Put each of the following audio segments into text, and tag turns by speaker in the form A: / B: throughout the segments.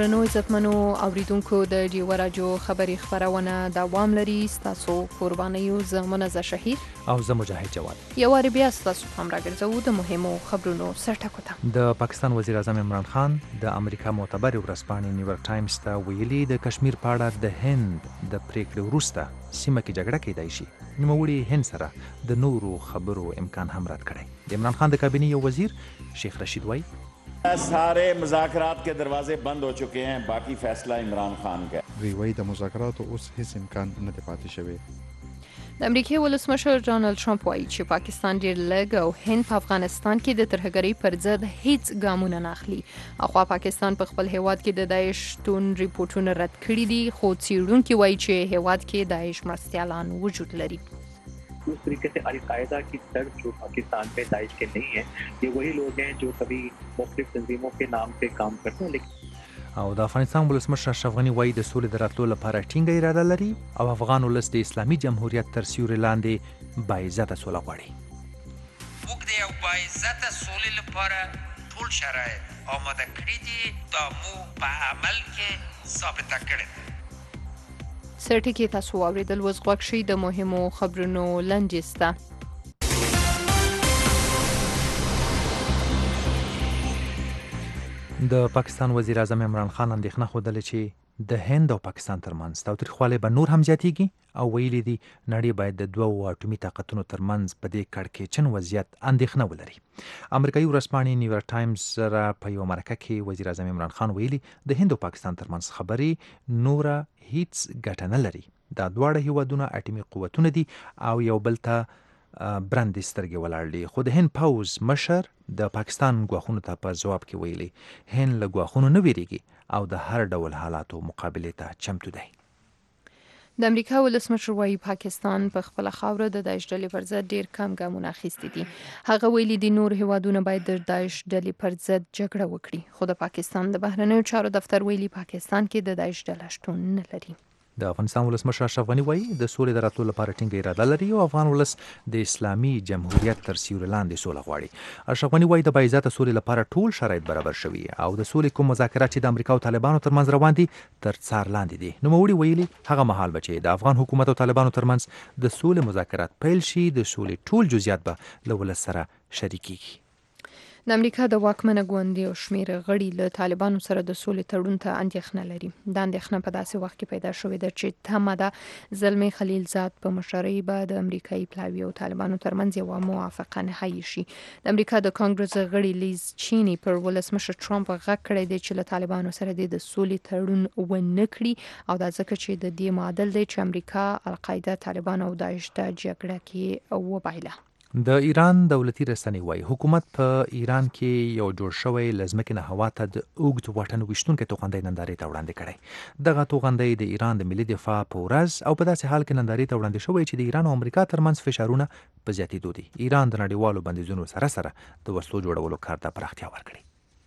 A: درنو عزتمنو اوریدونکو د ډیو راډیو خبري خبرونه دوام لري. تاسو قربانیو زمونږ شهید
B: او زه مجاهد جواد
A: یو واری بیا تاسو هم راګرځو د مهمو خبرونو سرټکو ته.
B: د پاکستان وزیر اعظم عمران خان د امریکا معتبر ورځپاڼې نیویارک ټایمز ته ویلي د کشمیر په اړه د هند د پریکړې وروسته سیمه کې جګړه کېدای شي. نوموړي هند سره د نورو خبرو امکان هم رد کړی. د عمران خان د کابینې یو وزیر شیخ رشید وایي
C: سارے مذاکرات کے دروازے بند ہو چکے ہیں، باقی فیصلہ عمران خان کا ہے.
D: وی د مذاکراتو اوس هیڅ امکان نه دی پاتې شوی.
A: د امریکای ولسمشر ډانلډ ټرمپ وایي چې پاکستان ډیر لږ او هند په افغانستان کې د ترهګرۍ پر ضد هیڅ ګامونه نه اخلي. اخوا پاکستان په خپل هیواد کې د داعش شتون ریپورتونه رد کړي دي، خو څېړونکي وایي چې هیواد کې داعش مرستیالان وجود لري.
E: उस तरीके से अलकायदा की सर जो पाकिस्तान में दाइश के नहीं है, ये वही लोग हैं जो कभी मुख्तलिफ तंजीमों के नाम पे काम करते हैं. लेकिन
B: او د افغانستان ولسمشر اشرف غني وایي د سولې د راتلو لپاره ټینګه اراده لري او افغان ولس د اسلامي جمهوریت تر سیوري لاندې باعزته سوله غواړي.
F: موږ د یو باعزته سولې لپاره ټول شرایط آماده کړي دي، دا مو په عمل کې ثابته کړي دي.
A: سرټکی تاسو اوریدل وز غوښ شي د مهمو خبرونو لنجسته.
B: د پاکستان وزیر اعظم عمران خان اندېښنه ښودلې چې د هند او پاکستان ترمنځ تاوتریخوالی به نور هم زیاتیږي او ویلي دي نړۍ باید د دوو اټومي طاقتونو ترمنځ په دې کړکېچن وضعیت اندېښنه ولري. امریکایي ورځپاڼې نیویارک ټایمز سره په یوه مرکه کې وزیر اعظم عمران خان ویلي د هند او پاکستان ترمنځ خبرې نوره هیڅ ګټه نه لري. دا دواړه هیوادونه اټومي قوتونه دي او یو بل ته برندې سترګې ولاړ دي. خو د هند پوځ مشر د پاکستان ګواښونو ته په ځواب کې ویلي هند له ګواښونو نه ویریږي او د هر ډول حالاتو مقابلې ته چمتو دی.
A: د امریکا ولسمشر وایي پاکستان په خپل خاوره د داعش ډلې پر ضد ډیر کم ګامونه اخیستي دي. هغه ویلي دي نور هیوادونه باید د داعش ډلې پر ضد جګړه وکړي. خو د پاکستان د بهرنیو چارو دفتر ویلي پاکستان کې د داعش ډله شتون نه لري.
B: د افغانستان ولسمشر اشرف غني وایي د سولې د راتلو لپاره ټینګه اراده لري او افغان ولس د اسلامي جمهوریت تر سیوري لاندې سوله غواړي. اشرف غني وایي د باعزته سولې لپاره ټول شرایط برابر شوي او د سولې کوم مذاکرات چې د امریکا او طالبانو ترمنځ روان دي تر څار لاندې دي. نوموړي ویلي هغه مهال به چې د افغان حکومت او طالبانو ترمنځ د سولې مذاکرات پیل شي د سولې ټول جزئیات به له ولس سره شریکېږي.
A: د امریکا د واکمنه ګوندې او شمیر غړي له طالبانو سره د سولې تړون ته اندېښنه لري. دا اندېښنه په داسې وخت کې پیدا شوې ده چې تمه ده زلمي خلیلزاد په مشرۍ به د امریکایي پلاوي او طالبانو ترمنځ یوه موافقه نهایي شي. د امریکا د کانګرس غړي لیز چینی پر ولسمشر ټرمپ غږ کړی دی چې له طالبانو سره د سولې تړون ونه کړي او دا ځکه چې د دې معادل دی چې امریکا القاعده طالبان او داعش ته جګړه کې وبایله.
B: د ایران دولتي رسنۍ وایي حکومت په ایران کې یو جوړ شوی له ځمکې نه هوا ته د اوږد واټن ویشتونکی توغندی نندارې ته وړاندې کړی. دغه توغندی د ایران د ملي دفاع په ورځ او په داسې حال کې نندارې ته وړاندې شوی چې د ایران او امریکا ترمنځ فشارونه په زیاتېدو دي. ایران د نړیوالو بندیزونو سره سره د وسلو جوړولو کار ته پراختیا ورکړي.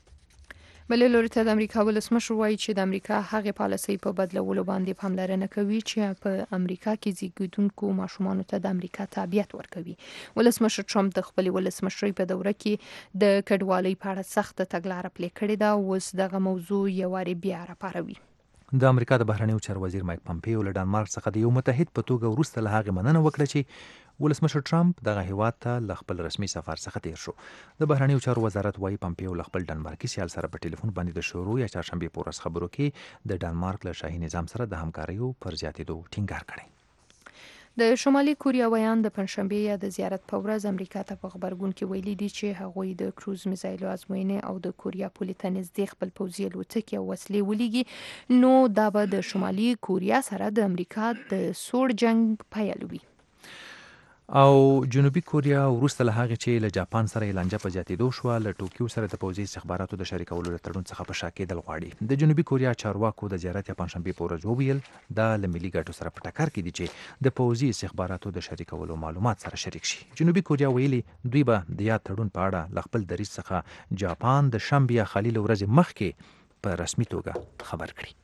A: بلې لوري ته د امریکا ولسمشر وایي چې د امریکا هغې پالیسۍ په بدلولو باندې پاملرنه کوي چې په امریکا کې زیږیدونکو ماشومانو ته د امریکا تابعیت ورکوي. ولسمشر ټرمپ د خپلې ولسمشرۍ په دوره کې د کډوالۍ په اړه سخته تګلاره پلې کړې ده. اوس دغه موضوع یو وارې بیا راپاروي.
B: د امریکا د بهرنیو چارو وزیر مایک پمپیو له ډانمارک څخه د یو متحد په توګه وروسته له هغې مننه وکړه چې ولسمشر ټرمپ دغه هیواد ته له خپل رسمي سفر څخه تیر شو. د بهرنیو چارو وزارت وایي پمپیو له خپل ډنمارکي سیال سره په ټلیفون باندې د شروع یا چهارشنبې په ورځ خبرو کې د ډنمارک له شاهي نظام سره د همکاریو پر زیاتېدو ټینګار کړی.
A: د شمالي کوریاویان د پنځشنبې یا د زیارت په ورځ امریکا ته په خبرګون کې ویلي دي چې هغوی د کروز میزایلو ازموینې او د کوریا پولې ته نږدې خپل پوځي الوتکې او وسلې ولیږي. نو دا به د شمالي کوریا سره د امریکا د سوړ جنګ پیل وي.
B: او جنوبي کوریا وروسته له هغې چې له جاپان سره یې لانجه په زیاتېدو شوه له ټوکیو سره د پوځي استخباراتو د شریکولو له تړون څخه په شا کېدل غواړي. د جنوبي کوریا چارواکو د زیارت یا پنجشنبې په ورځ وویل دا له ملي ګټو سره په ټکر کې دي چې د پوځي استخباراتو د شریکولو معلومات سره شریک شي. جنوبي کوریا ویلي دوی به د یاد تړون په اړه له خپل دریځ څخه جاپان د شنبې یا خالي له ورځې مخکې په رسمي توګه خبر کړي.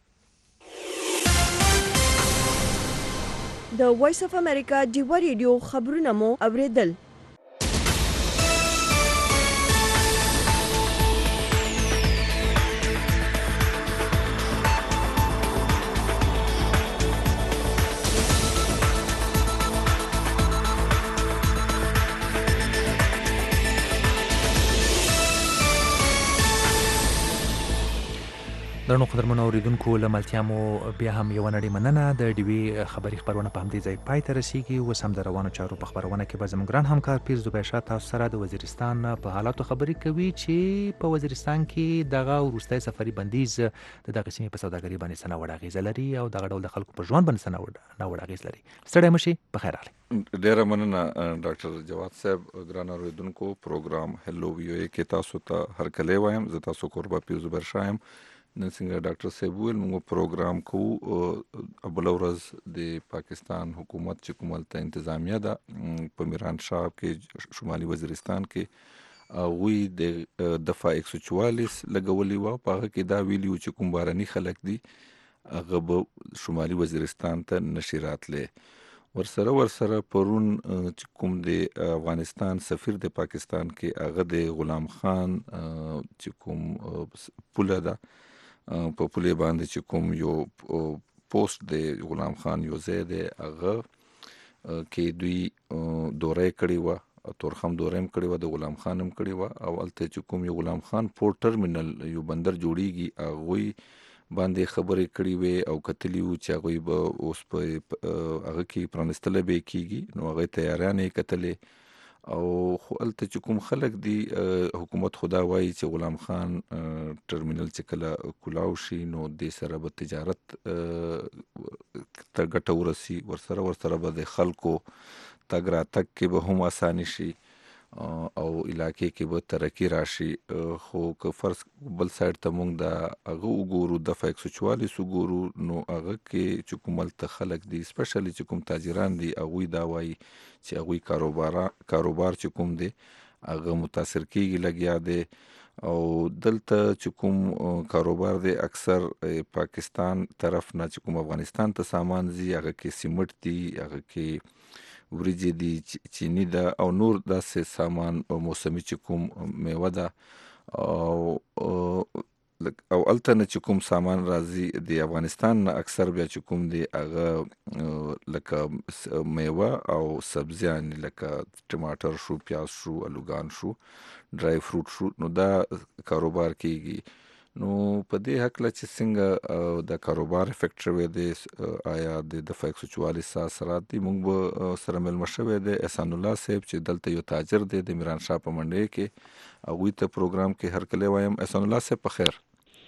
G: د وایس اف امریکا ډیو ریډیو خبرونه مو اوریدل.
B: درنو قدرمنو اوریدونکو لملتیا مو بیا هم یو نړۍ مننه د ډیوی خبری خبرونه په همدې ځای پای ته رسیږي. اوس هم د روانو چارو په خبرونه کې به زموږ ګران همکار پیر زبیر شاه تاسو سره د وزیرستان په حالاتو خبرې کوي چې په وزیرستان کې دغه وروستي سفري بندیز د دغه سیمې په سوداګرۍ باندې څه نوړ اغیزه لري او دغه ډول د خلکو په ژوند باندې څه نوړ اغیز لري. ستړی مشي په خیر راغلی.
H: ډیره مننه ډاکټر جواد صاحب. ګران اوریدونکو پروګرام هلو وی او کې تاسو ته هرکلی وایم. زه تاسو قربا پیر زبیر شاه یم. نن څنګه ډاکټر صاحب ویل موږ پروګرام کوو بل ورځ د پاکستان حکومت چې کومه انتظامیه ده په میران شاه کې شمالي وزیرستان کې هغوی د دفعه 144 لګولي وه. په هغه کې دا ویلي و چې کوم باراني خلک دي هغه به شمالي وزیرستان ته نشي راتلی. ورسره پرون چې کوم د افغانستان سفیر د پاکستان کې هغه د غلام خان چې کوم پوله ده په پولې باندې چې کوم یو پوسټ د غلام خان یو ځای دی هغه کې دوی دورې کړې وه، تورخم دورې هم کړې وه، د غلام خان هم کړې وه او هلته چې کوم یو غلام خان پورټ ټرمینل یو بندر جوړیږي هغوی باندې خبرې کړې وې او کتلي وو چې هغوی به اوس په هغه کې پرانستلی به کېږي. نو هغې تیاریانې یې کتلې او خو هلته چې کوم خلک دي حکومت خدا وایي چې غلام خان ټرمینل چې کله کولاو شي نو دې سره به تجارت ته ګټه ورسي. ورسره به د خلکو تګ راتګ کې به هم اساني شي او علاقې کې به ترقي راشي. خو که فرض بل سایډ ته مونږ د هغه وګورو دفعه 144 وګورو نو هغه کې چې کوم هلته خلک دي سپیشلی چې کوم تاجران دي هغوی دا وایي چې هغوی کاروبار چې کوم دی هغه متاثر کېږي لګیا دی او دلته چې کوم کاروبار دی اکثر پاکستان طرف نه چې کوم افغانستان ته سامان ځي هغه کې سیمټ دي، هغه کې وریجې دي، چینی ده او نور داسې سامان موسمي چې کوم میوه ده او هلته نه چې کوم سامان راځي د افغانستان نه اکثر بیا چې کوم دی هغه لکه میوه او سبزیان لکه ټماټر شو، پیاز شو، الوګان شو، ډرای فروټ شو، نو دا کاروبار کېږي. نو په دې هکله چې څنګه د کاروبار افیکټ شوی دی آیا د دفعه 144 اثرات دي موږ به سره ملمه شوی دی احسان الله صاحب چې دلته یو تاجر دی د میران شاه په منډۍ کې هغوی ته پروګرام کې هرکلی وایم. احسان الله صاحب په خیر.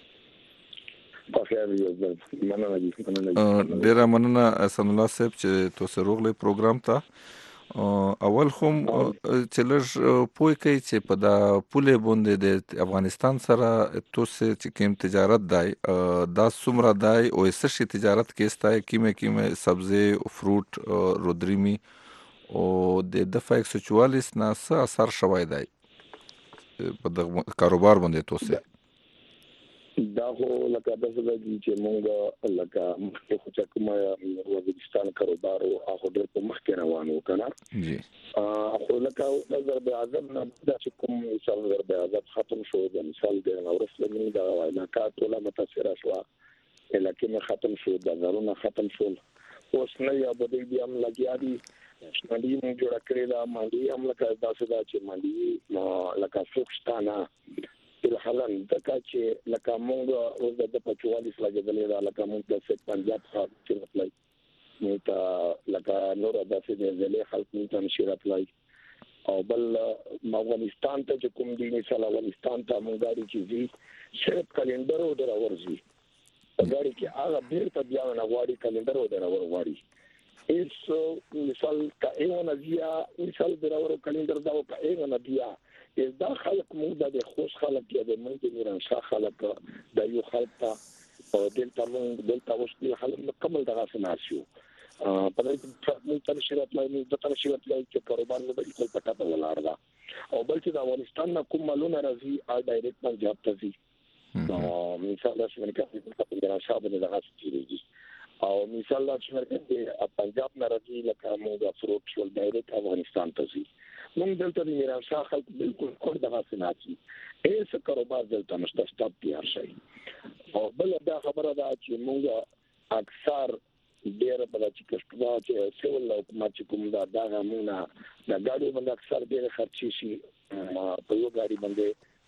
H: ډیره مننه احسان الله صاحب چې تاسو راغلی پروګرام ته. اول خو چې لږ پوه کړئ چې په دا پولې باندې د افغانستان سره تاسو چې کوم تجارت دی دا څومره دی او څه شي تجارت کې ستا کومه سبزی او فروټ رودریمي او د دفعه 144 نه څه اثر شوی دی په دغه کاروبار باندې تاسو؟
I: دا خو لکه دغه دي چې مونږ لکه مخکې خو چې کومه وزیرستان کاروبار او هغه ډېر په مخکې روان و کنه جی خو لکه ضرب اعظم نه دا چې کوم مثال ضرب اعظم ختم شو د مثال د اورسلمي دا علاقه ټوله متاثر شو علاقې ختم شو د زرونه ختم شو اوس نه یا بده دي هم لګیا دي مانډي موږ جوړ کړی دا مانډي هم لکه داسې دا چې مانډي لکه فوکستانه الحالن دکا چې لکه مونږ اوس د 44 لګیدلې دا لکه مونږ د سټ پنجاب څخه چې مطلب مونږ ته لکه نور داسې د ځلې خلک مونږ ته نشي راتلای او بل افغانستان ته چې کوم دي مثال افغانستان ته مونږ غواړي چې زی صرف کلندر او درورځي غواړي چې هغه بیرته بیا نه غواړي کلندر او درور غواړي ایس مثال کا ایونه بیا مثال درور کلندر دا او کا ایونه بیا دا خلق موږ د خوش خلق یا د موږ د میران شاه خلق د یو خلق ته دلته موږ دلته اوس د خلق مکمل دغه سناسیو په دې موږ ته شرط لای موږ ته شرط لای چې کاروبار نه بالکل پټه ته ولاړ دا او بلکې د افغانستان نه کوم مالونه راځي ا ډایرکټ پنجاب ته ځي نو مثال د شمالي په میران شاه باندې دغه ستیریږي او مثال د شمالي پنجاب نه راځي لکه موږ فروټ شول ډایرکټ افغانستان ته ځي مونږ دلته د میران شاه خلک بالکل کور دغه سناسي هیڅ کاروبار دلته نشته سټاپ تیار شي او بل دا خبره ده چې مونږ اکثر ډیر په چې کښتوا چې سیول حکومت چې کوم دا غمونه د ګاډي باندې اکثر ډیر خرچي شي په یو ګاډي باندې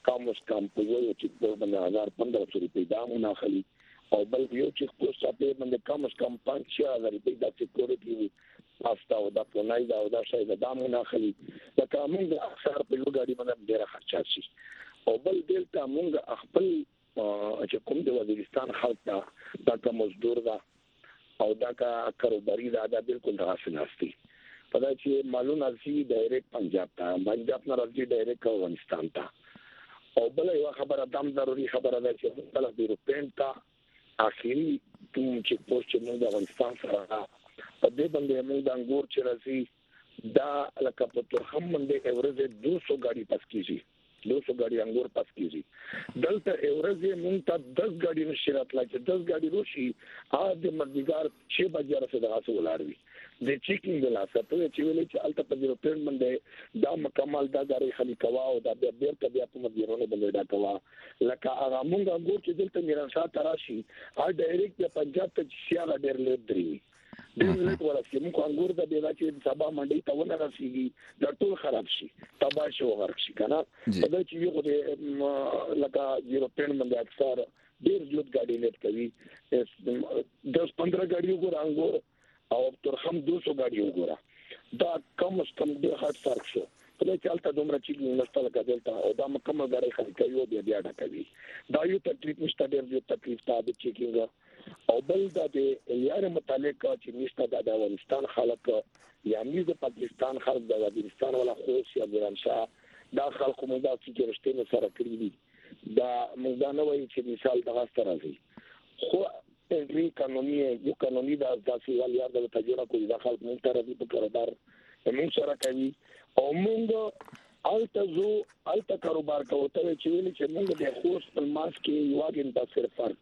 I: کم از کم په یو چې په 1500 روپۍ دا مونږ اخلي او بل یو چې کوسه په باندې کم از کم 5-6000 روپۍ د سکیورټي پاستا او د پلانای دا او د شای د دامو نه خلی دا کومه اکثر په یو غاډي باندې ډیره خرچه شي او بل دلته موږ خپل چې کوم د وزیرستان خلک دا کوم مزدور دا او دا کاروباري دا بالکل راځي ناشتي په دا چې معلومه سي ډایرکټ پنجاب ته پنجاب نه راځي ډایرکټ افغانستان ته او بل یو خبره دم ضروري خبره ده چې کله د یورپین ته اخیری کوم چې پوسټ موږ د افغانستان سره په دې باندې موږ د انګور چې راځي دا لکه په ترخم باندې اورزه 200 غاډي پاس کیږي 200 غاډي انګور پاس کیږي دلته اورزه موږ ته 10 غاډي نشرات لکه 10 غاډي روشي د مدګار 6 بجې راځي دغه څه ولاړوي د چیکینګ د لاسه ته چې ویلې چې الته په یورپین باندې دا مکمل دا غاړي خلی کوا او دا بیا په مدیرونو باندې دا کوا لکه هغه موږ انګور چې دلته میرانشاه تراشي ډایرکټ په پنجاب ته سیاله ډېر لري دغه ورته موږ انګور د بیلا چې سبا منډي ته ونه رسیږي دا ټول خراب شي تبا شو ورک شي کنه دا چې یو د لکه یورپین باندې اکثر ډیر زیات غاډي لټ کوي 10-15 غاډي وګور انګور او تر هم 200 غاډي وګور دا کم از کم ډیر هات فرق شو په دې چالتہ دومره چې نستل کېدلته او دا مکمل غاډي خلک کوي بیا ډکوي دا یو تکلیف نشته ډیر یو تکلیف ته د چیکینګ او بل د یار متعلق چې نشته د افغانستان خلک یا د پاکستان خلک د افغانستان ولا خوش یا ګرانشاه دا خلک مو دا چې رښتینه سره کړی دي دا موږ دا نه وایي چې مثال دغه سره راځي خو انټری قانوني دا ځاسي والی یاد د تجربه کوي دا خلک مونږ ته راځي په کاروبار موږ سره کوي او موږ الته کاروبار کوو ته چې ویل چې موږ د خوست په ماس کې یو اګین تاسو فرق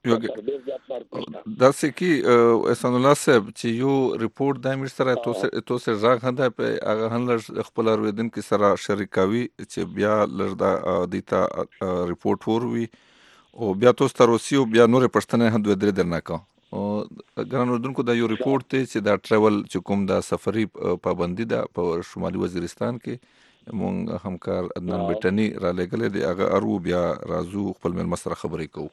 I: ده
H: دا سکی احسان الله صاحب چې یو ریپورت د امیر سره توسه راغ هنده په هغه هنل خپل ارویدن کې سره شریکاوي چې بیا لردا دیتا ریپورت وروي او بیا توسه روسیو بیا نور پښتنه هند ودرې درناکو او ګران اردوونکو دا یو ریپورت دی چې دا ټریول چې کوم دا سفري پابندي ده په شمالي وزیرستان کې مونږ همکار عدنان بټنی را لګلې دی هغه ارو بیا رازو خپل مل مسره خبرې کوو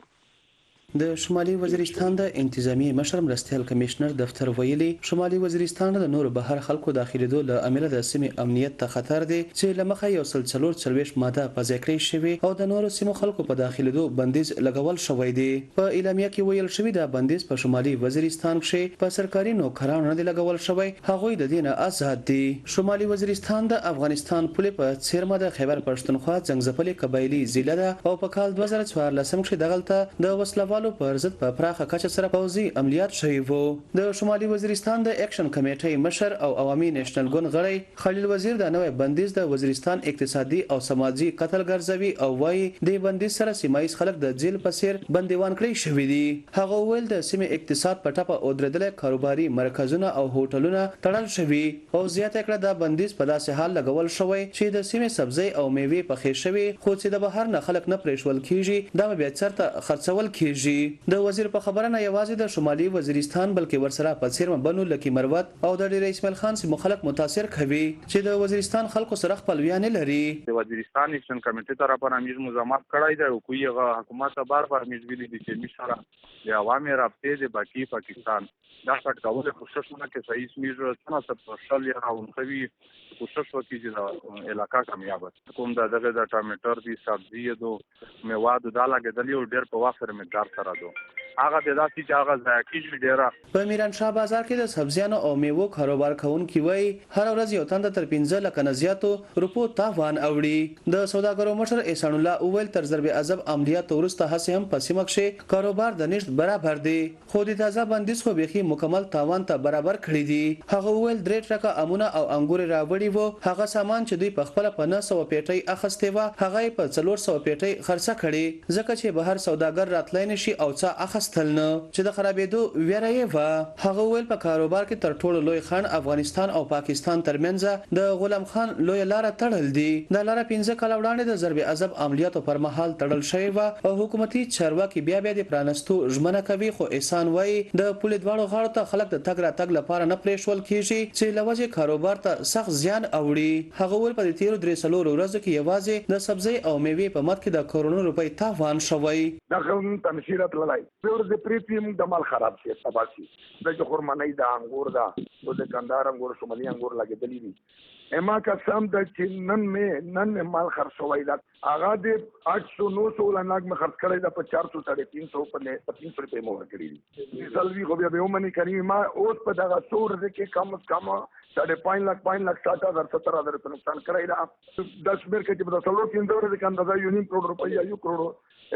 J: د شمالي وزیرستان د انتظامی مشر مرستیال کمشنر دفتر ویلي شمالي وزیرستان د نور بهر خلکو داخليدو له امله د سیمې امنیت ته خطر دی چې لمخه یو سلسلور چلويش ماده په ذکر شوی او د نور سیمو خلکو په داخليدو بندیز لګول شوی دی په اعلامیه کې ویل شوی د بندیز په شمالي وزیرستان کې په سرکاري نوکرانو نه لګول شوی هغه د دینه آزاد دي شمالي وزیرستان د افغانستان پولیس په څیرمه د خیبر پښتونخوا څنګهپلي قبایلی ضلع ده او په کال 2014 کې دغلته د وسلوالو پر ضد په پراخه کچه سره پوځي عملیات شوي وو د شمالي وزیرستان د اکشن کمیټې مشر او عوامي نېشنل ګوند غړی خلیل وزیر د نوې بندیز د وزیرستان اقتصادي او سماجی قتل ګرځوي او وايي د بندیز سره سیمایي خلک د جیل په سیر بندیوان کړی شوی دي هغه ویل د سیمې اقتصاد په ټاپه او درېدل کاروباري مرکزونه او هوټلونه تړل شوي او زیاته کړه د بندیز په داسې حال لګول شوی چې د سیمې سبزی او میوې پخې شوي خو چې د بهر نه خلک نه پرېښول کیږي دا بیا چرته خرڅول کیږي د وزیر په خبره نه یوازې د شمالي وزیرستان بلکې ورسره په څیرمه بنو لکی مروت او د ډیر اسماعیل خان سي مخالف متاثر کوي چې د وزیرستان خلکو سره خپل ویان لري
K: د وزیرستان اکشن کمیټې طرفه امیر مزامات کړای دی او کوی حکومت بار بار میزویلی دي چې مشره د عوامي رابطې د باقی پاکستان دا څټ کوله کوشش نه کوي صحیح میزو څنګه سپیشل یا اونخوي کوشش وکړي چې د علاقہ کامیاب کوم دغه د ټامیټر دي سبزی دو میواد د لاګدلی او ډیر په وافر مقدار سره دو هغه د داسې چې هغه ځکه ډیره
J: په میرانشاه بازار کې د سبزیانو او میوو کاروبار کوونکي وای هر ورځ یو تند تر 15 لک نه زیاتو روپو تاوان اوړي د سوداګرو مشر احسان الله اول تر ضرب عذاب عملیات ورسته هڅه هم په سیمه کې کاروبار د نشټ برابر دی خو د تازه بندیز خو بيخي مکمل تاوان ته برابر کړی دی هغه ول درې ټکه امونه او انګور راوړي وو هغه سامان چې دوی په خپل په 900 پیټۍ اخستې و هغه په 400 پیټۍ خرڅه کړي ځکه چې بهر سوداګر راتلای نشي او څه کېناستل نه چې د خرابېدو ویره یې و. هغه ویل په کاروبار کې تر ټولو لوی خنډ افغانستان او پاکستان ترمنځ د غلام خان لوی لار تړل دي. د لار 15 کال وړاندې د ضرب عذاب عملیاتو پر مهال تړل شوی و او حکومتي چارواکي بیا د پرانستو ژمنه کوي، خو احسان وایي د پولې دواړو غاړو ته خلک د تګ راتګ لپاره نه پرېښول کیږي چې لوجه کاروبار ته سخت زیان اوړي. هغه ول په تیرو 3 ورځو کې یوازې د سبزی او میوې په مد کې د کروڑونو روپۍ تاوان شوی.
L: دغه تنشیرات لای ورته پریپیم د مال خراب شي تباسي د خرمنۍ د انګور دا او د کندهار انګور شمالي انګور لګېدلې دي. اما قسم د چې نن مال خرڅوي دا هغه د 800 900 لاګ خرڅ کړی دا په 400 350 په 300 روپے مو ورکړي دي. سلوي خو بیا به ومني کوي ما اوس په دغه څور کې کم از کم 5 लाख 60,000 70,000 په نقصان کړی دا. 10 مېر کې په 3 ورځې کې اندازه 1 کروڑ روپیا 1 کروڑ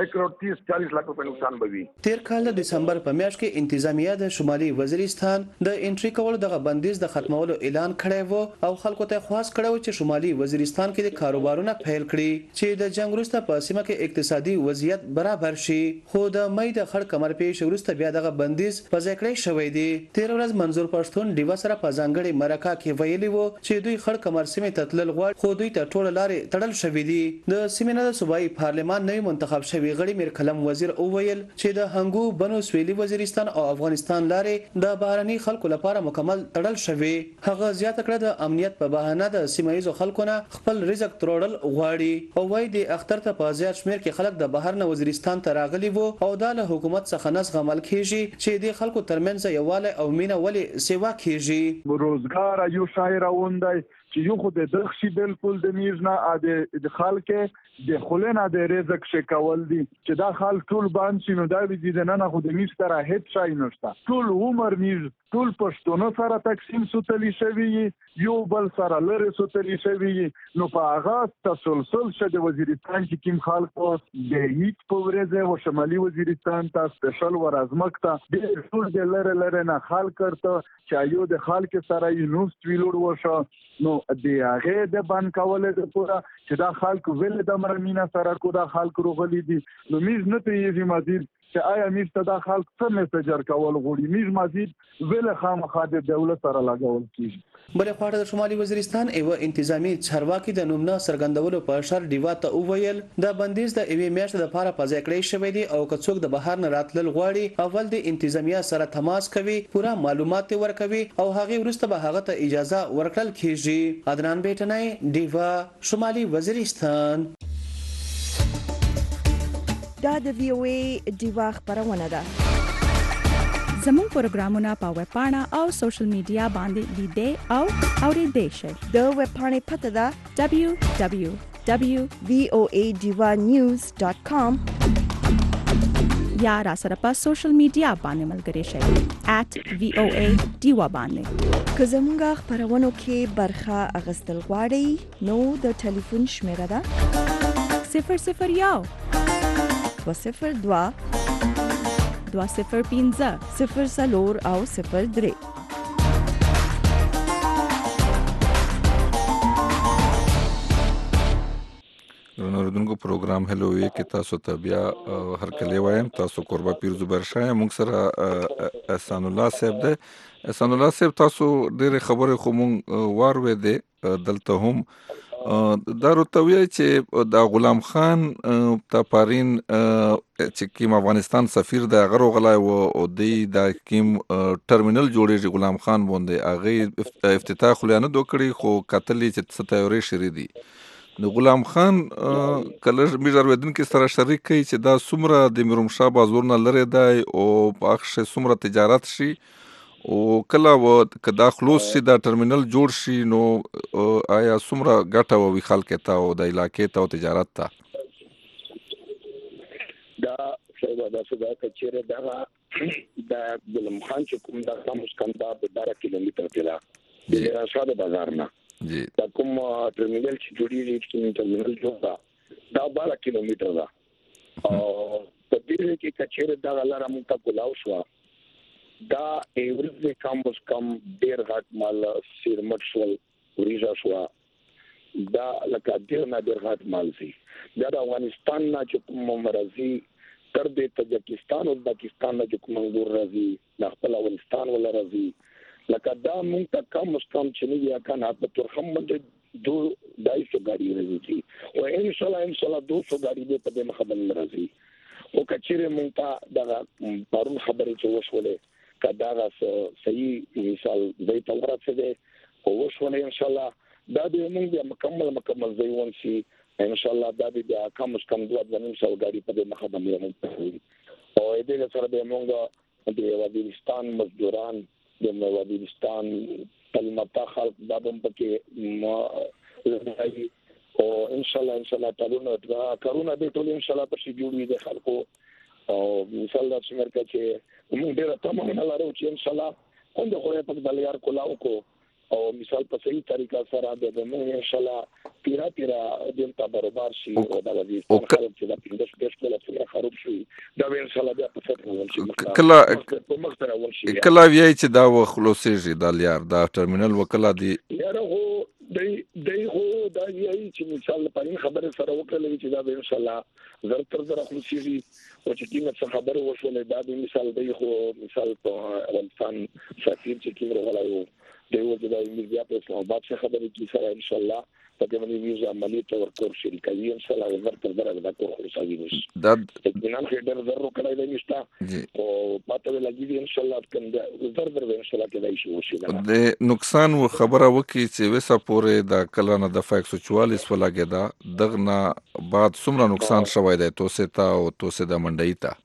L: 1,30,40 लाख روپے نقصان بوي.
J: تیر کال د دسمبر په میاشت کې انتظامیه د شمالي وزیرستان د انټری کولو دغه بندیز د ختمولو اعلان کړی وو او خلکو ته خواست کړو چې شمالي وزیرستان کې د کاروبارونه پیل کړي چې د جنگ وروسته په سیمه کې اقتصادي وضعیت برابر شي. خو د مې د خړ کمر پیښ وروسته بیا دغه بندیز په ځای کړی شوی دی. تیر ورځ منظور پښتون دیو سره په ځانګړي مرکه کې ویلي وو چې دوی خړ کمر سیمه ته تلل غواړي، خو دوی ته ټول لارې تړل شوې دي. د سیمې نه د صوبایي پارلمان نوی منتخب شوی غړي میر کلم وزیر اوویل چې د هنګو بنو سویلي وزیرستان او افغانستان لارې د بهرني خلکو لپاره مکمل تړل شوی. هغه زیاته کړه د امنیت په بهانه د سیمایي خلکو نه خپل رزق ترورل غواړي او وايي د اختر ته په زیات شمیر کې خلک د بهر نه وزیرستان ته راغلي وو او د حکومت څخه نس غمل کیږي چې د خلکو ترمنځ یواله او مینه ولې سیوا کیږي.
L: روزګار یو شاعر اوندای چې یو خو د دغشي بالکل د میزنه د خلک د خلنه د رزق شکول دي چې دا خلک ټول باندې شنو دا وی دي نه خو د میز سره هیڅ شای نشته. ټول عمر میز ټول پښتون سره تقسیم سوتلی شوی یو بل سره لری سوتلی شوی نو په هغه تسلسل شه د وزیرستان کې کوم خلک د هیڅ په ورځ او شمالي وزیرستان ته سپیشل ورازمکته د ټول د لره نه خلک کرته چې یو د خلک سره یو ویلور وشه نو د هغه د بان کوله د پورا چې دا خلک ول د مرمینا سره کو دا خلک روغلي دي نو میز نه ته یې مزید چې آیا میز ته دا خلک څه میسجر کول غوړي میز مزید ول خامخا د دولت سره لګول کیږي.
J: بل خواړه د شمالي وزیرستان ایو انتظامی چارواکي د نومنا سرګندولو په شر دیوا ته وویل د بندیز د ایوي میاشت د لپاره په ځای کړی شوی دی او کڅوک د بهر نه راتلل غواړي اول د انتظامیه سره تماس کوي پورا معلومات ورکوي او هغه ورسته به هغه ته اجازه ورکړل کیږي. عدنان بیٹنای دیوا شمالي وزیرستان.
G: دا د وی او ای دیوا خبرونه ده.
M: زموږ پروګرامونه په ویب پاڼه او سوشل میډیا باندې لیدئ او اوریدئ شئ.
G: د ویب پاڼې پته ده www.voanews.com
M: یا را سره په سوشل میډیا باندې ملګري شئ @VOA دیوا باندې.
G: که زموږ خبرونو کې برخه اغستل غواړئ نو د ټلیفون شمیره ده
M: 001
G: 202
M: 205
G: 04 او 03.
H: نوردونکو پروګرام هلو وی کې تاسو ته بیا هر کله وایم تاسو قربا پیر زبر شاه موږ سره احسان الله صاحب ده. احسان الله صاحب تاسو ډېر خبره خو مونږ واروي ده دلته هم دا روتوی چې د غلام خان تپارین چې کیم افغانستان سفیر د غرو غلای او د کیم ټرمینل جوړیږي غلام خان باندې هغه افتتاح خلیانه دوکړي خو قتل چې ستایوري شری دي د غلام خان کله میجر ودن کې سره شریک کوي چې دا سمره د میروم شاه بازور نه لري دی او پاخش سمره تجارت شي او کله و کدا خلوص شي دا ټرمینل جوړ شي نو آیا سمره ګټه وي خلک ته او د علاقې ته او تجارت ته
I: دا دا کچېره دا غلام خان چې کوم دا مسکندار د 12 کیلومتر تلا د راشد بازار نه
H: جی
I: دا کوم ټرمینل چې جوړیږي چې ټرمینل جوړا دا 12 کیلومتر دا او په دې کې کچېره دا لاره موږ ته کولاو شو دا ایورز کم ډیر غټ مال سیرمټ شو وريجا شو دا لکه ډیر نه ډیر غټ مال سي دا د افغانستان نه چې کوم مرزي تر دې تاجکستان او پاکستان نه کوم انګور راځي د خپل افغانستان ولا راځي لکه دا مونږ ته کم مستم چې نه یا کنه په ترخم باندې 200 गाड़ी راځي او ان شاء الله 200 गाड़ी به په دې مخبل راځي او کچېره مونږ ته دا پرون خبرې چې وشولې کدا صحیح مثال دې ته ورته ده او وشولې ان شاء الله دا دې مونږ بیا مکمل ځایون شي ان شاء الله دا دې کم از کم 200 गाड़ी په دې مخبل او دې سره به مونږ د وزیرستان مزدوران د وزیرستان کلمتا خلق دابم پکې او ان شاء الله تعالی کارونا به ټول ان شاء الله پر شي جوړوي د خلکو او مثال دا چې مرکه چې موږ ډېر تمام نه لرو چې ان شاء الله کوم د خو په بلیار کولاو کو او مثال په صحیح طریقه سره د موږ ان شاء الله پیرا دلته برابر شي او د وزیرستان خلک چې د پندش کله څنګه خراب شي دا ان شاء الله بیا په فتره ونشي
H: کله وی چې دا وخلوصيږي د لیار دا ټرمینل وکړه دی
I: یاره هو دا یی چې مثال په خبره سره وکړلې چې دا ان شاء الله زر خلوصيږي او چې څنګه خبره وشولې دا د مثال دی خو مثال په افغانستان سفیر چې کیمره غلاو دی و چې دا انګلیزي په اسلام آباد څخه خبرې کی سره ان شاء الله په دې باندې ویزه عملی تور کور شي کوي ان شاء الله زر دا کور خلاصي نشي دا اطمینان خېډر زر کړای دی نشته او پاتې لګي ان شاء الله کنده زر ان شاء الله کې دی شي
H: د نقصان و خبره وکي چې وسه پورې د کلانه د 144 ولګیدا دغه بعد څومره نقصان شوی دی توسه تا او توسه د منډی تا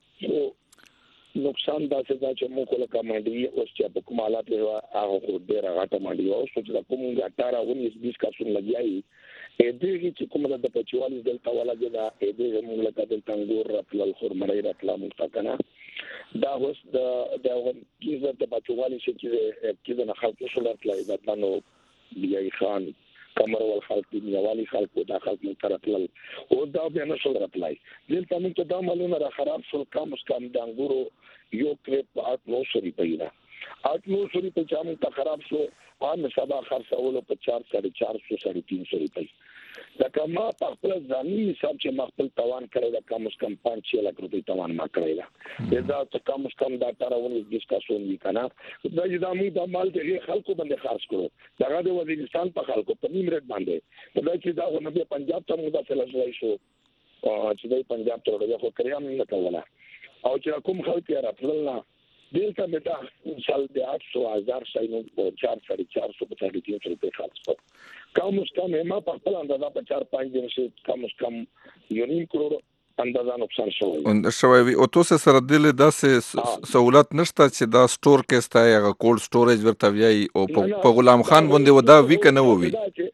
I: نقصان دا چې موږ له کمانډي اوس چې په کوم حالات هغه ډېر غټه مانډي او څه چې کوم 18 19 کارسون لګیایي اې دې چې کوم د 44 دلته ولا جدا اې دې موږ له د تنګور خپل خرمړی راتلا مستکنه دا اوس د کیزه د 44 چې کیزه نه خلک شو راتلای دا نو بیاي خان کمر ول خلک نیوالي خلک دا خلک مترتل او دا به نه شو راتلای دلته موږ ته دا معلومه را خراب شو کم اس کم د انګورو یو کریپ 800 پیدا 800 په چا مون ته خراب شو ان سبا خرڅولو په 400 350 روپۍ دا کما په خپل ځاني حساب چې مخبل توان کړی دا کم اس کم 5-6 لک روپۍ توان ما کړی دا څه کم اس کم دا ترونه ډیسکشن وکنا دا چې دا موږ د مال د خلکو باندې خرڅ کړو دا د وزیرستان په خلکو په نیم ریټ باندې دا چې دا ونه پنجاب ته موږ ته لږ شو چې د پنجاب ته ورغه خو کړیام نه کوله او چې کوم خلک یې راتلل دلته متا مثال د 800,000 شاینو 400 په 300 روپۍ خرڅ کړ کوم څه ما په خپل اندازه په 4-5 دن شي کوم یو نیم کروڑ اندازه نقصان
H: شوی او تاسو سره د داسې سہولت نشته چې دا سٹور کې ستای هغه کولډ سټوریج ورته وی او په غلام خان باندې ودا وی کنه وی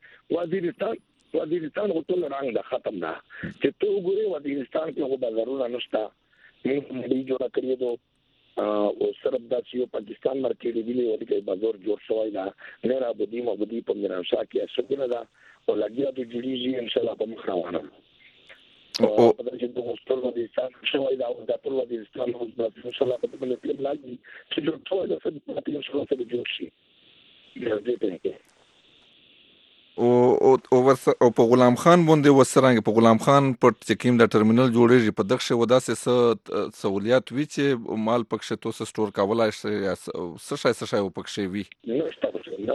I: وزیرستان هوټل رنګ دا ختم ده چې ته وګورې وزیرستان کې هو بازارونه نشته موږ دې جوړ کړی دو او سره د سیو پاکستان مارکیټ دی ویلي ورته بازار جوړ شوی دا نه را بدی مو بدی په میرانشاه کې څنګه دا او لګیا د جوړیږي ان شاء الله په مخ روانه او په دې چې د هوستل وزیرستان شوی دا او د ټول وزیرستان اوس د ان شاء الله په دې کې لاګي چې د ټول د فد پاتې ان شاء الله څه جوړ شي دې ته
H: او په غلام خان باندې وسرانګ په غلام خان په چکیم د ټرمینل جوړیږي په دغه وداسې سہولیات وی چې مال پکښه توسه سٹور کولای شي څه پکښه وی
I: نو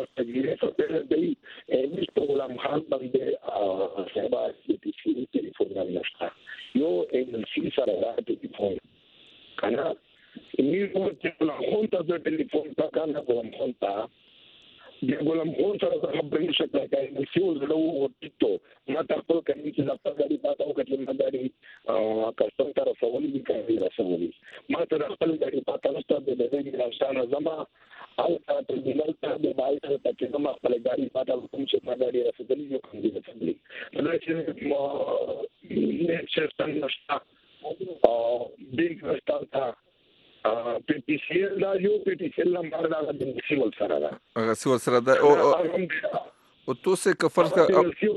I: د غلام خان باندې سبا چې ټلیفون نشته یو ایجنسی سره راځي ټلیفون کنه یې چې غلام خان ته د ټلیفون تا کنه غلام خان ته د غلام خان سره خبرې شته چې سیول له وټیټو ما تاسو کوي چې دا غاډي پاتاو کړي ما غاډي کسټم تر سوالي دي کوي رسولي ما تر خپل غاډي پاتاو ستاسو د دې راځانه زما الته د دلته د بایټ ته چې ما خپل غاډي پاتاو کوم چې ما غاډي رسولي یو کوم دي رسولي دا چې ما نه څه نشته او دې ورته PTCL دا یو PTCL نمبر دا د سیول سره دا
H: هغه سیول سره دا او تاسو کفر کا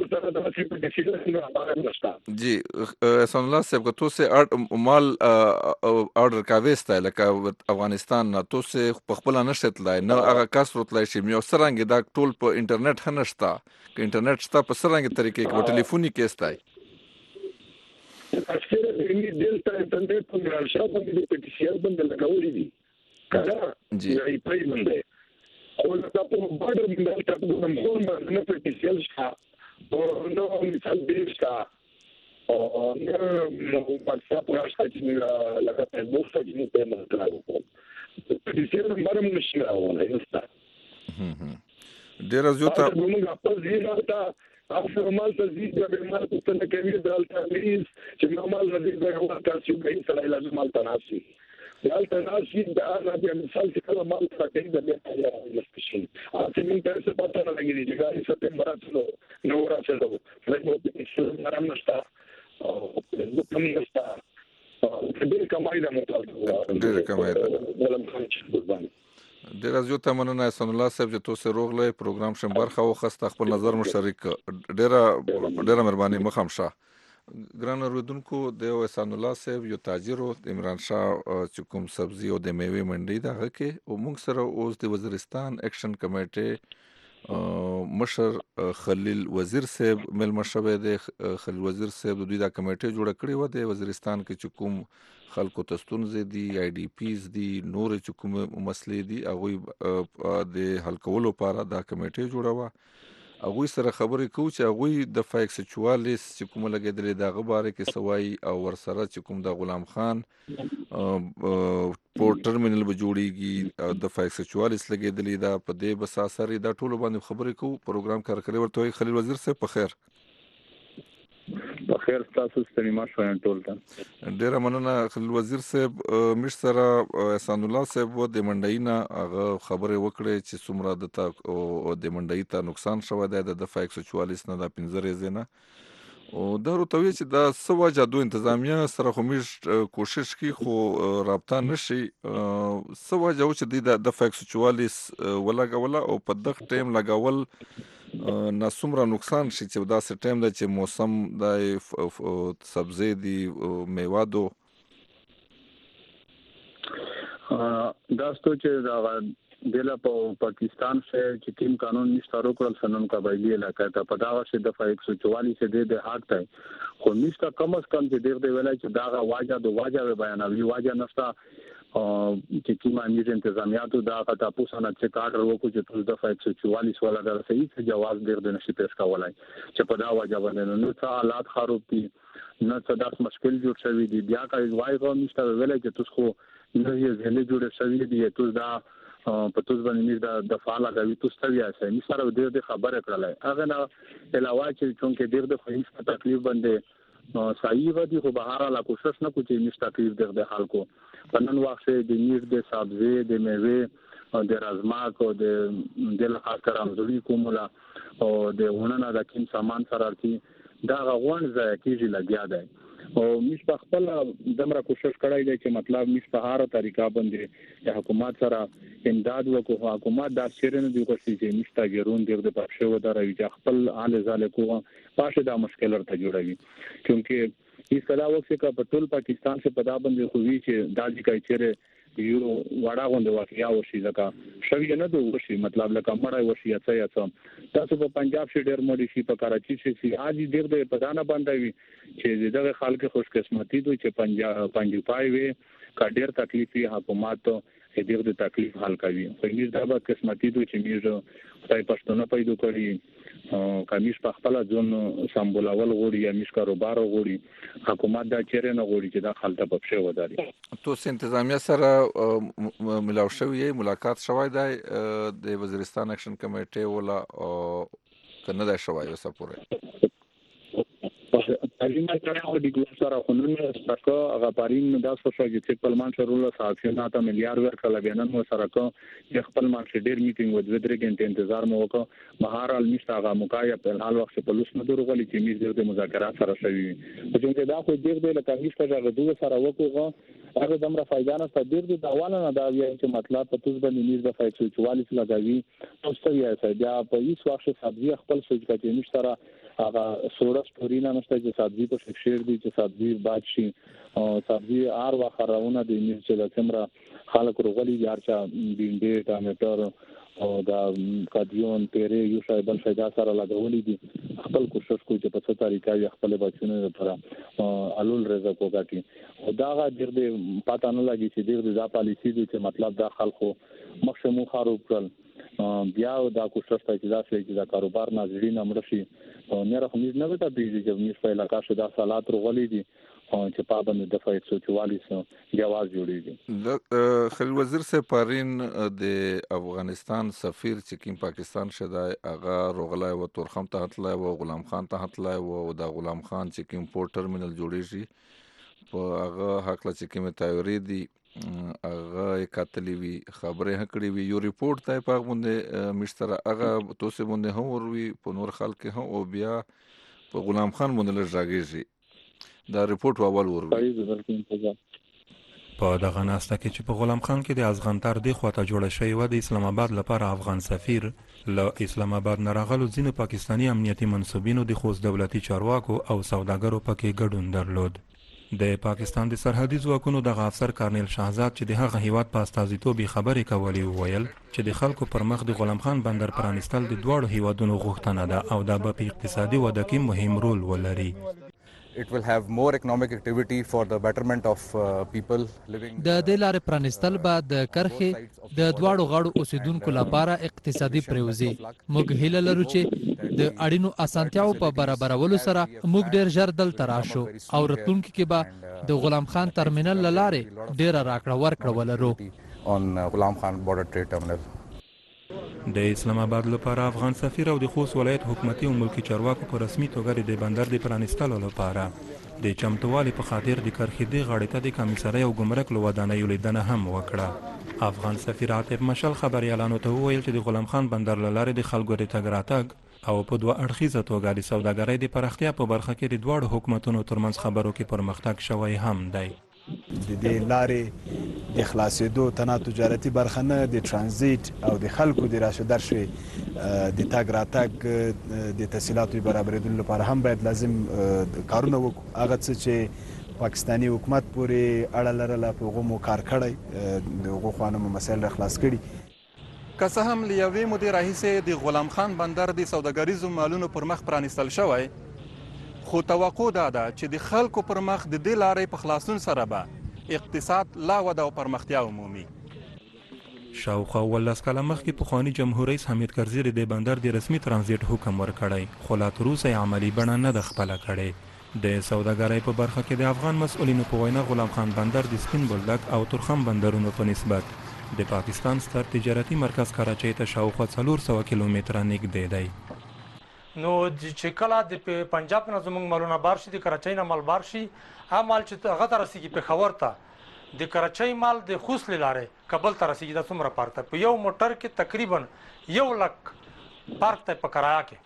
H: جی احسان الله صاحب کو تاسو مال آرډر کاوي ستای لکه افغانستان نه تاسو په خپل نشټلای نه هغه کاسرتلای شي مې سرانګ دا ټول په انټرنیټ هنشتا ک انټرنیټ شته په سرانګ طریقې کې په ټلیفوني کې ستای
I: اکثره دې دلته انټرنیټ په مرشا باندې د پټیشن باندې لګولې دي کله چې پای باندې خو دا په بارډر باندې تاسو د مخول باندې نه پټیشن شته او نو مثال دې شته او نو WhatsApp راځي چې لکه فیسبوک کې نه پېمنټ راغو پټیشن باندې نشي راوړل یستا
H: ډیر زیاته
I: موږ خپل ځینې راته افسر مال ته زی د مال ته نه کوي دالته لیز چې نورمال ردی د هوا تاسو به سره لازم مال تناسي دالته ناسي دا راځي مثال چې کله مال ته کوي د بیا یا لسپشن اته من ته څه پاتہ نه لګیږي چې ګاري سپتمبر راځلو نو راځلو فلمو په څه مرام نشتا او د کوم نشتا ډېر کمای ده مو
H: ډېر کمای ده
I: ولم خرج قرباني
H: ډیر زیاته مننه احسان الله صاحب چې تاسو روغله پروګرام شم برخه وخسته خپل نظر مشترک ډیر مهرباني مخام شاه ګران اوریدونکو د احسان الله صاحب یو تاجر او عمران شاه چې کوم سبزی او د میوه منډي دغه کې او موږ سره اوس د وزیرستان اکشن کمیټه مشر خلیل وزیر صاحب مل مشوي د خلیل وزیر صاحب د دوی د کمیټه جوړ کړی و د وزیرستان کې چې کوم خلکو ته ستونزې دي آی ډي پیز دي نور چې کوم مسلې دي هغه د حل کولو لپاره دا کمیټه جوړه هغه سره خبرې کوي چې هغه د فایکس 44 چې کوم لګیدلې د غبره کې سوای او ورسره چې کوم د غلام خان پورت ټرمینل به جوړیږي د فایکس 44 لګیدلې دا په دې بساسري دا ټول باندې خبرې کوي پروګرام کار کوي ورته خلیل وزیر صاحب په خیر
K: بخیر تاسو ستنیما شوین ټول ته
H: ډیر مننه خلیل وزیر صاحب مش سره احسان الله صاحب و د منډینا هغه خبره وکړه چې څومره د منډی ته نقصان شوه د فایکس 44 نه د 15 زنه او دا ورته چې دا سوا جادو انتظامیه سره خمیش کوشش کی خو رابطه نشي سوا جو چې د فایکس 44 ولګول او په دغه ټیم لګول ناسمره نقصان شي چې دا سټیم د چې موسم د سبزی دی میوادو
K: دا ستو چې دا دله په پاکستان سے چې ټیم قانون نشته روکل سنن قبایلی علاقه ته په دا چې د 144 سے د حق ته خو نشته کم از کم چې ډیر دی ویلای چې دا واجه بیانوي واجه نشته چې کومه امیر انتظامیاتو دا تاسو نه چې کارډر وکړو چې تاسو د 144 ولا د صحیح جواز ډیر د نشي پیش کولای چې په دا واجه باندې نو څه حالات خراب دي نه څه داس مشکل جوړ شوی دی بیا کوي وایغه نشته ویلای چې تاسو نه یې زله جوړ شوی دی تاسو دا په توګه باندې د فعال غوي تاسو بیا سه مثال د خبره کړلای هغه نه علاوه چې څنګه ډیر د خلیص تکلیف باندې صحیح ودی خو بهر لا کوشش نه کوي چې نشته تکلیف د خلکو پنن وخت د نیر د سبزی د میوه او د رازماک او د خاطر امزوري کوملا او د وننه د کوم سامان سره ارتي دا غوڼ ځای کیږي لګیا دی او مش په خپل دمره کوشش کړای دی چې مطلب مش په هر طریقه باندې د حکومت سره امداد وکړو حکومت دا شیرنه دی کوشش چې مشتا ګرون دی د پښو دروي چې خپل حال زاله کوه پاشه دا مشکل ورته جوړوي چې هیڅ کله وخت کې په ټول پاکستان سے پدا باندې خوې چې داجی کوي چې یو وړا غونډه واقعیا وشي ځکه شوی نه دوه وشي مطلب لکه مړای وشي اڅه تاسو په پنجاب شي ډېر مړي شي په کراچي شي اج ډېر د پدانه باندې چې دغه خلک خوش قسمتي دوی چې پنجاب پای وي کا ډېر تکلیفي حکومت ډېر د تکلیف حل کوي خو دې دا به قسمتي دوی چې میرو خدای پښتون پیدا کړی کمیش په خپل ځون سمبولول غوړي یا میش کاروبار غوړي حکومت دا چیرې نه غوړي چې دا خلک په پښه وداري
H: تاسو انتظامیه سره ملاو شوی ملاقات شوی دی د وزیرستان اکشن کمیټه ولا کنه دا شوی وسه پوره
K: تعلیمات سره د ګل سره خونونه څخه هغه پارین د تاسو چې خپل مان شروع صحافیانو ته مليار ورکړل بیان مو سره کو چې خپل مان ډیر میټینګ و د 3 غنټه انتظار مو وکړ بهر علمي هغه موقعه په حال وخت په لوس نه درغلي چې میز د مذاکرات سره شوی چې دا خو ډیر د لکه هیڅ څه غوډه سره وکړو هغه دمره فائدہ نه تدبیر د اواله نه دا وی چې مطلب په توس باندې میز د 144 لګوي تاسو یې بیا په هیڅ وخت سبزی خپل سوچ کوي نشته هغه سوړه ستورینا نشته چې سبزی په شیر دي چې سبزی باد شي او سبزی ار واخرونه د میز چې د څمره خلک روغلي یارچا بینډي ټامیټر
N: او دا قادیون پیری یو شای بل شای دا سره لګولې دي خپل کوشش کوي چې په څه طریقه یې خپل بچونه لپاره علول رزق وکړي او دا غیر دې پاتہ نه لګي چې دې دا پالیسی دي چې مطلب دا خلکو مخشمو خارو کړل بیا دا کوشش کوي چې دا کاروبار ناظرین امرشي او نه رقمي نه وتا دي چې موږ په علاقې شو دا سالات رغلي دي چې پابند د دفاع 144 جواز جوړیږي
H: خلیل وزیر سے پارین د افغانستان سفیر چې کوم پاکستان شدای اغا روغلای و تورخم ته هتلای و غلام خان ته هتلای و دا غلام خان چې کوم پورت ټرمینل جوړیږي په هغه حق له چې کوم تیاری دي هغه کتلی وی خبره هکړی وی یو ریپورت ته په باندې مشتره هغه توسه باندې هم وروي په نور خلک هم او بیا په غلام خان باندې لږاږي دا ریپورت اول وروي
O: په دغه ناسته کې چې په غلام خان کې د ازغنتر دی خواته جوړه شوې و د اسلام آباد لپاره افغان سفیر له اسلام آباد نه راغلو ځینو پاکستانی امنیتي منصبینو د خوست دولتي چارواکو او سوداګرو پکې ګډون درلود د پاکستان د سرحدي ځواکونو دغه افسر کارنیل شهزاد چې د هغه هیواد په استازیتوب خبرې کولې وویل چې د خلکو پر مخ د غلام خان بندر پرانیستل د دواړو هیوادونو غوښتنه ده او دا به په اقتصادي وده کې مهم رول ولري.
P: It will have more economic activity for the betterment of people living.
Q: د دې لارې پرانیستل به د کرخې د دواړو غاړو اوسیدونکو لپاره اقتصادي پریوزي. موږ هیله لرو چې د اړینو اسانتیاو په برابرولو سره موږ ډیر ژر دلته راشو او راتلونکي کې به د غلام خان ترمینل لاره ډیره راکړه ورکړه ولرو.
P: On غلام خان border trade terminal.
O: د اسلام آباد لپاره افغان سفیر او د خوست ولایت حکومتي او ملکی چارواکو په رسمي توګه د بندر د پرانیستلو لپاره د چمتووالي په خاطر د کرخېدې غاړې ته د کمیسرۍ او ګمرک له ودانیو لیدنه هم وکړه. افغان سفیر عاطف مشل خبریالانو ته وویل چې د غلام خان بندر له لارې د خلکو د تګ راتګ او په دوه اړخیزه توګه د سوداګرۍ د پراختیا په برخه کې د دواړو حکومتونو ترمنځ خبرو کې پرمختګ شوی هم دی.
R: د دې لارې د خلاصېدو تنها تجارتي برخه نه د ترانزیت او د خلکو د راشه درشي د تګ راتګ د تسهیلاتو برابرېدو لپاره هم باید لازم کارونه وکړو. هغه څه چې پاکستانی حکومت پورې اړه لرله په هغو مو کار کړی د هغو خوا نه مو مسایل خلاص کړي.
O: که څه هم له یوې مودې راهیسې د غلام خان بندر د سوداګریزو مالونو پر مخ پرانیستل شوی خو توقع دا ده چې د خلکو پر مخ د دې لارې په خلاصون سره به اقتصاد لا وده او پرمختیا ومومي. شاوخوا 18 کاله مخکې پخواني جمهور رئیس حمید کرزي د بندر د رسمي ترانزیت حکم ورکړی خو لا تر اوسه عملي بڼه نه ده خپله کړې. د سوداګرۍ په برخه کې د افغان مسؤلینو په وینا غلام خان بندر د سپین بولدک او تورخم بندرونو په نسبت د پاکستان ستر تجارتي مرکز کراچۍ ته شاوخوا 400 کیلومتره نږدې دی.
S: نو چې کله د پنجاب نه زموږ مالونه بار شي د کراچۍ نه مال بار شي هم مال چې هغه ته رسیږي پېښور ته د کراچۍ مال د خوست له لارې کابل ته رسیږي دا څومره پارک ته په یو موټر کې تقریبا 1 لک پارک ته په کرایه کې.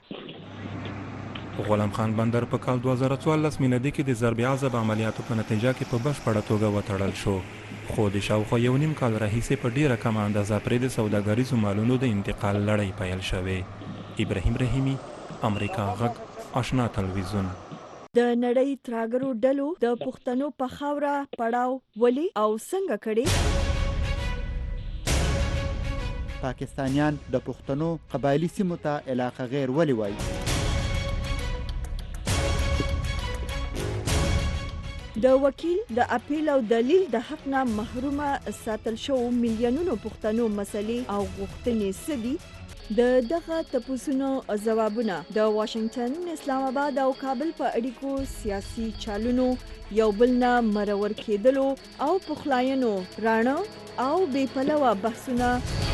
O: غلام خان بندر په کال 2014 میلادي کې د ضرب عذاب عملیاتو په نتیجه کې په بشپړه توګه وتړل شو خو د شاوخوا 1.5 کال راهیسې په ډیره کمه اندازه پرې د سوداګریزو مالونو د انتقال لړۍ پیل شوې. ابراهیم رحیمی امریکا غږ آشنا تلویزیون.
G: د نړۍ تراګرو ډلو د پښتنو په خاوره پړاو ولي او څنګه کړي؟
T: پاکستانیان د پښتنو قبایلی سیمو ته علاقه غیر ولي وایي؟
G: د وکیل د اپیل او دلیل د حق نه محرومه ساتل شو میلیونونو پښتنو مسلې او غوښتنې سدي. د دغه تپوسونو ځوابونه د واشنگټن، اسلام آباد او کابل په اړیکو سیاسي چالونو یو بل نه مرور کېدلو او پخلاینو راڼه او بې پلوه بحثونه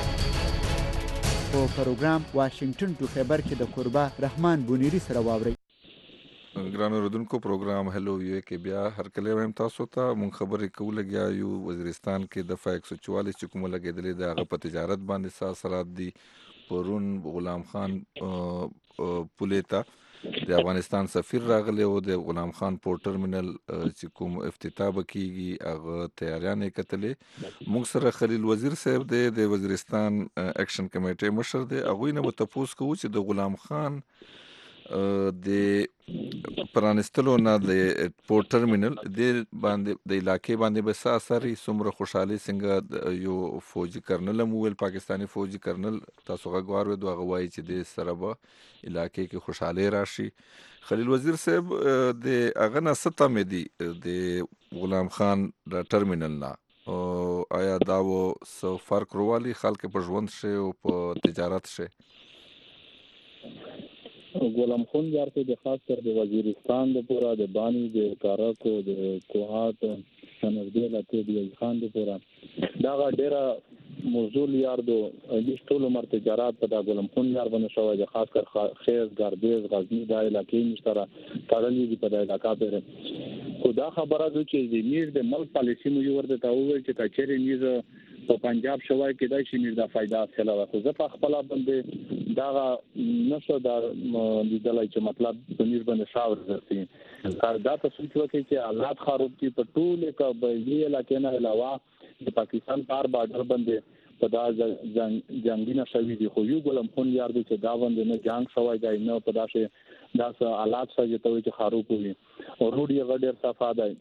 T: په پروګرام واشنگټن ټو خبر کې د قربا رحمان بونیری سره واوري.
H: ګران اوریدونکو پروګرام هلو ویو کې بیا هر کله ویم تاسو ته مونږ خبرې کوو لګیا یو وزیرستان کې دفعه 144 چې کومه لګېدلې ده هغه په تجارت باندې اثرات دي. پرون غلام خان پولې ته د افغانستان سفیر راغلی او د غلام خان پورت ټرمینل چې کوم افتتاح کیږي هغه تیاریانې کتلې. موږ سره خلیل وزیر صاحب دی د وزیرستان اکشن کمیټې مشر دی. هغوی نه به تپوس کوو چې د غلام خان د پرانستلو نه د پورت ټرمینل د باندې د علاقې باندې به څه اثر وي؟ څومره خوشحالي څنګه یو فوجي کرنل هم وویل پاکستاني فوجي کرنل تاسو غږ واورېدو هغه وایي چې دې سره به علاقې کې خوشحالي راشي. خلیل وزیر صاحب د هغه نه څه تمې دي د غلام خان د ټرمینل نه؟ آیا دا و څه فرق روالي خلک په ژوند شي او په تجارت شي؟
N: غلام خان یار ته د خاص کر د وزیرستان د پورا د بانی د کارکو د کوهات سنردې لاته دی خان د پورا دا ډیره موضوع یار دو د ټول عمر تجارت په د غلام خان یار باندې شوی د خاص کر خیز ګردیز غزنی د علاقې مشترا تړلې دی په د علاقې پرې خدا خبره ده چې د میر د ملک پالیسی مو ورته تاوه چې کچېری میز په پنجاب شوای کې دا چې میر د فائدہ حاصله وکړه. زه په خپل باندې دا نشو دا لیدلای چې مطلب په میر باندې شاور ورته کار دا تاسو چې چې حالات خراب دي په ټوله کې به یې علاقې نه علاوه د پاکستان پار بارډر باندې په دا جنگي نشوي دي خو یو غلام خان یار دي چې دا باندې نه جنگ شوای دی نه په داسې دا حالات سره چې خراب وي او روډي غډر صفه ده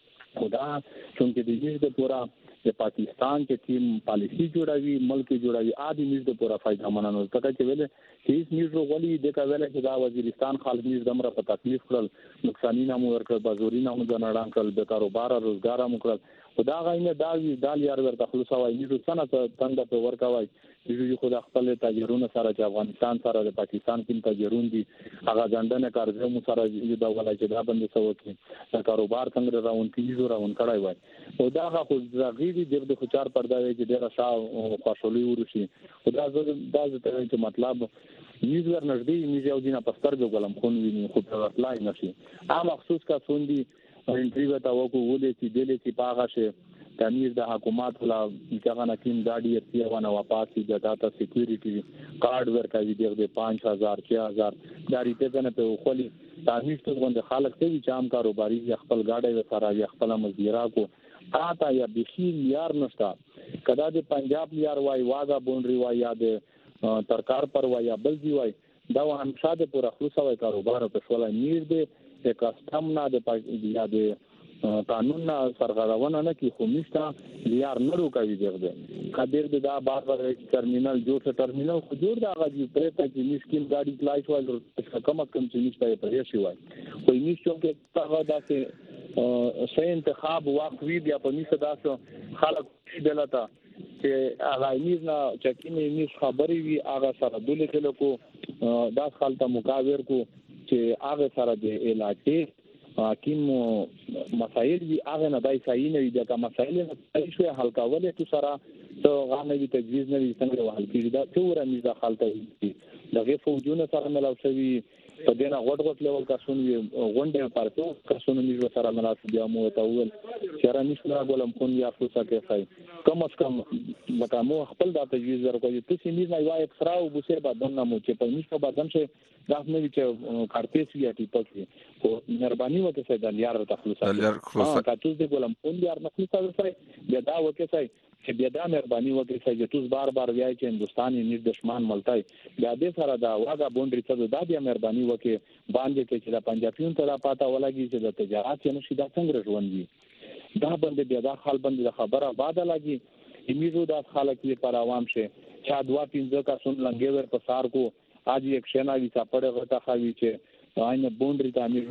N: خدا چونکه د دې د پورا د پاکستان کې ټیم پالیسی جوړوي ملک جوړوي عادي میز د پورا فائدہ مننه تکه چې ویل هیڅ میز وغلی د کاوله چې دا وزیرستان خالص میز دمره په تکلیف کړل نقصانی نامو ورکړ بازوري نامو جنړان کړل د کاروبار روزګار مو کړل خدا غاینه دا یار ورته خلاص وای میز څنګه څنګه په ورکاوي چې خدا خپل تاجرونو سره چې افغانستان سره د پاکستان کې تاجرون دي هغه ځندنه کارځو مو سره یو دا ولای چې دا باندې سوکي دا کاروبار څنګه راون کیږي راون کړای وای او دا خو زغیری د خچار پردا وي چې ډیر شاو خوشالي ورشي خدا دا چې مطلب میز ور نږدې میز یو دینه پستر جو غلام خون ویني خو په اطلاع نشي عام مخصوص کا سوندي انټریو ته وکړو ولې چې دلې چې پاغه شه تامیر د حکومت ولا څنګه نکیم داډي ارتیا ونه واپاسي د ډاټا سکیورټي کارت ورکوي د 5000 6000 داري ته نه په خولي تامیر ته غونډه خلک ته چې عام کاروباري خپل گاډي وسره خپل مزدورا کو آتا یا بخیل یار نشتا کدا د پنجاب یار وای واغا بونډري وای یا د ترکار پر وای یا بل دی وای دا همیشه د پورا خلاص وای کاروبار په شولای میر د کسٹم نه د یا د قانون نه سرغړونه نه کی خو میشتا یار نه روکوي دغه کډیر دا بار بار ټرمینل جوړ ټرمینل خو جوړ دا غوډي پرته چې مسکین گاډي کلایټ وال کم کم چې نشته پرې شي وای خو میشتو کې هغه داسې شې انتخاب وخت وی بیا په میسه داسو خلک دلته چې هغه میز نه چکینه میز خبري وی هغه سره دلته کو دا خلته مقاور کو چې هغه سره د علاقې حکیم مسائل وی هغه نه دای صحیح نه دي دا مسائل نه شوی حل کول تو سره ته غانه دي تجویز نه څنګه حل کیږي دا څوره میزه خلته دغه فوجونه سره ملاو شوی په دینه غوډ لیول کاسون وی غونډه پارتو کاسون میز سره مناسب دی مو ته ول چیرې نشلا غولم خون یا فوسا کې خای کم از کم لکه مو خپل دا تجویز ورکوي ته میز نه وای اکثرا او بوسه بعدن مو چې په میز په بعدن شه دا نه وی چې کارتیس یا ټیپک کو مهرباني وکړئ چې د یار تخلص کاتوس د غولم خون یار نخلص وای بیا دا وکړئ چې بیا دا مهرباني وکړئ چې تاسو بار بار وایي چې هندستاني نیر دشمن ملتای بیا دې سره دا واګه بونډري ته دا بیا مهرباني وکړي باندې چې دا پنجابیون ته دا پاته ولګي چې د تجارت یې نشي دا څنګه ژوند دي دا باندې بیا دا خپل باندې خبره باده لګي امیرو دا خلک یې پر عوام شه چا دوا پینځه کا سن لنګي ور پسار کو اج یک شنا وی چاپړه غتا خوي چې آینه بونډري ته امیر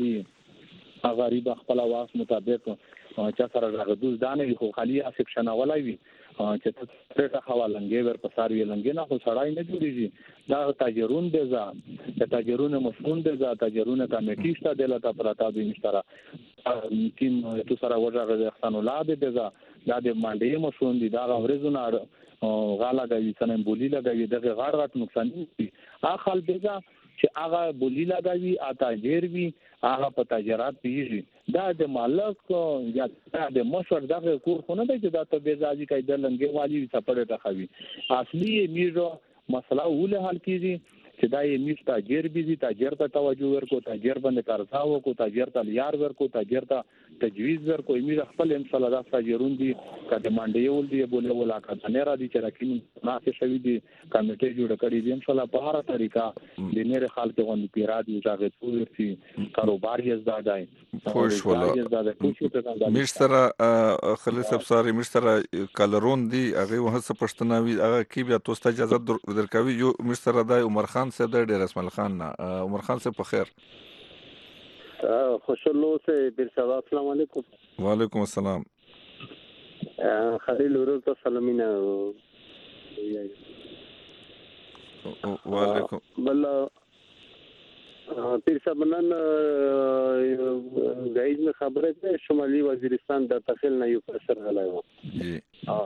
N: وستلی غریب خپل واس مطابق چا سره راغدوز دانه خو خالی اسکشن ولای وی چې ته حوالنګي ور پسار وی لنګي نه خو سړای نه جوړیږي دا تاجرون دي ځا تاجرون مسئول دي ځا تاجرون کمیټی شته دلته پراتا دي مشترا تیم تو سره وځه احسان اولاد دي ځا دا د مالډي مسئول دي دا ورزونه غالا کوي سنن بولی لګوي دغه غاړ غټ نقصان دي اخل دغه چې هغه بولی لګوي اتاجر وی هغه په تاجرات پیږي دا د مالک یا د مشر دغه کور خونه دی چې دا ته بيزاجي کوي د لنګي والی سپړه ته خوي اصلي میرو مسله ول حل کیږي چې دا یې میش تاجر بيزي تاجر ته توجه ورکو تاجر باندې قرضا وکړو تاجر ته یار ورکو تاجر ته تجویز ورکوي مې خپل ان شاء الله دا ساجرون دي کله مانډیول دي بوله ولا کډنه را دي چې راکې ناخې شوی دي کمیټه جوړ کړی دي ان شاء الله په هر طریقه د نیر خلک غوندي پیراد یو ځای څو کاروبار یې زداي
H: خوش ولا مشتره خلیل صاحب ساري مشتره کالرون دي هغه وهڅه پښتنوي هغه کې بیا تاسو ته اجازه درکوي یو مشتره د عمر خان صاحب د ډیر اسماعیل خان عمر خان صاحب په خیر
U: خوشالو سے بیر صاحب السلام علیکم
H: وعلیکم السلام
U: خلیل ورته سلامونه
H: وعلیکم
U: بل پیر صاحب نن غایز میں خبره ده شمالي وزیرستان د تخیل نه یو پرسر غلای و
H: جی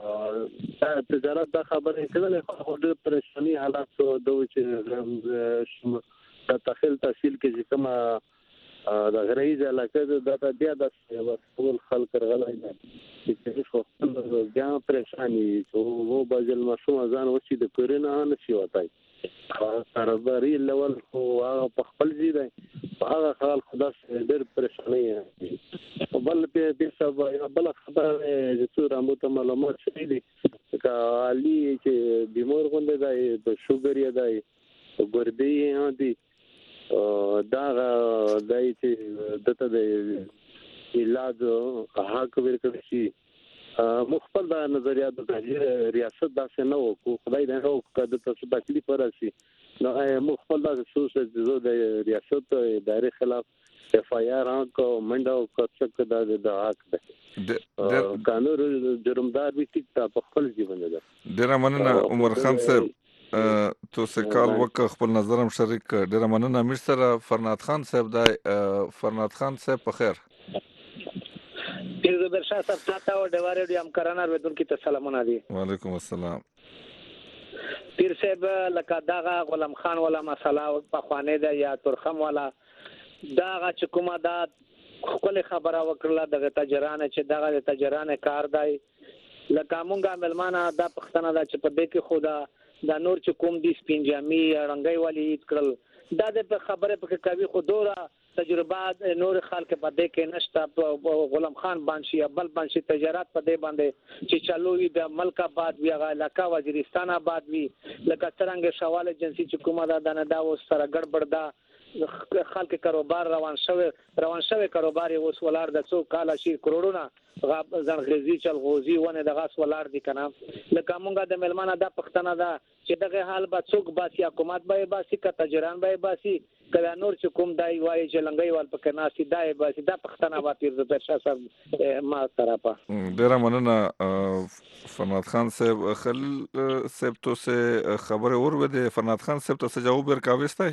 U: تجارت دا خبره کړل خو د پریشانی حالات دوه چې د تخیل تحصیل کې کومه د غریز علاقه د بیا د ټول خلک غلای نه چې خو بیا پریشانی وو بازل مشوم ځان وسی د کورونا نشي وتاي کاروباري لول خو هغه په خپل ځای دی هغه خلک خدا ډېر پریشانی دي بل په سبا بل خبره چې څو رامو معلومات شي دي که علي چې بیمار غونډه دی د شوګر یې دی ګردې یې دي دا دای چې دته د علاج حق ورکړي شي مخبل دا نظریات د ریاست داسې نه وو خدای دې نو کده تاسو تکلیف راشي نو مخبل دا څه د ریاست ادارې خلاف اف آی آر کو منډو کوڅک د حق ده قانون جرمدار وي ټیک په خپل ژوند ده
H: ډیر مننه عمر خان صاحب تو سکال وک خپل نظرم شریک ډیر مننه امیر سره فرناد خان صاحب دا فرناد خان صاحب په خیر
V: پیر زبرشاه صاحب تاسو او ډیواره دي همکارانه ودونکو ته سلامونه دي
H: وعلیکم السلام
V: پیر صاحب لکه داغه غلام خان ولا مساله په خوانه ده یا ترخم ولا داغه چې کومه دا خپل خبره وکړه دغه تجرانه چې دغه تجرانه کار دی لکه مونږه ملمانه دا پښتنه دا چې په دې کې خدا دا نور چې کوم دي سپینجامي رنگي والی کړل دا د خبره په کوي خو دوره تجربات نور خلک په دې کې نشته غلام خان بانشي بل بانشي تجارت په دې باندې چې چلوي د ملک آباد وی علاقہ وزیرستان آباد وی لکه څنګه شواله جنسي چې کومه دا نه دا و سره ګډبړ دا خلک کاروبار روان شوه کاروبار اوس ولار د 100 کال شي کروڑونه زنغریزي چلغوزي ونه د غاس ولار دي کنه لکه مونږه د ملمانه دا پښتنه دا چې دغه حال به څوک باسي حکومت به باسي که تجران به باسي کله نور چې کوم دای وای چې لنګي وال پکې ناسي دای باسي دا پښتنه با پیر د شاه صاحب ما طرفه
H: ډیر مننه فرناد خان صاحب خلیل صاحب تو سے خبر اور ودی فرناد خان صاحب ته جواب ورکاوستای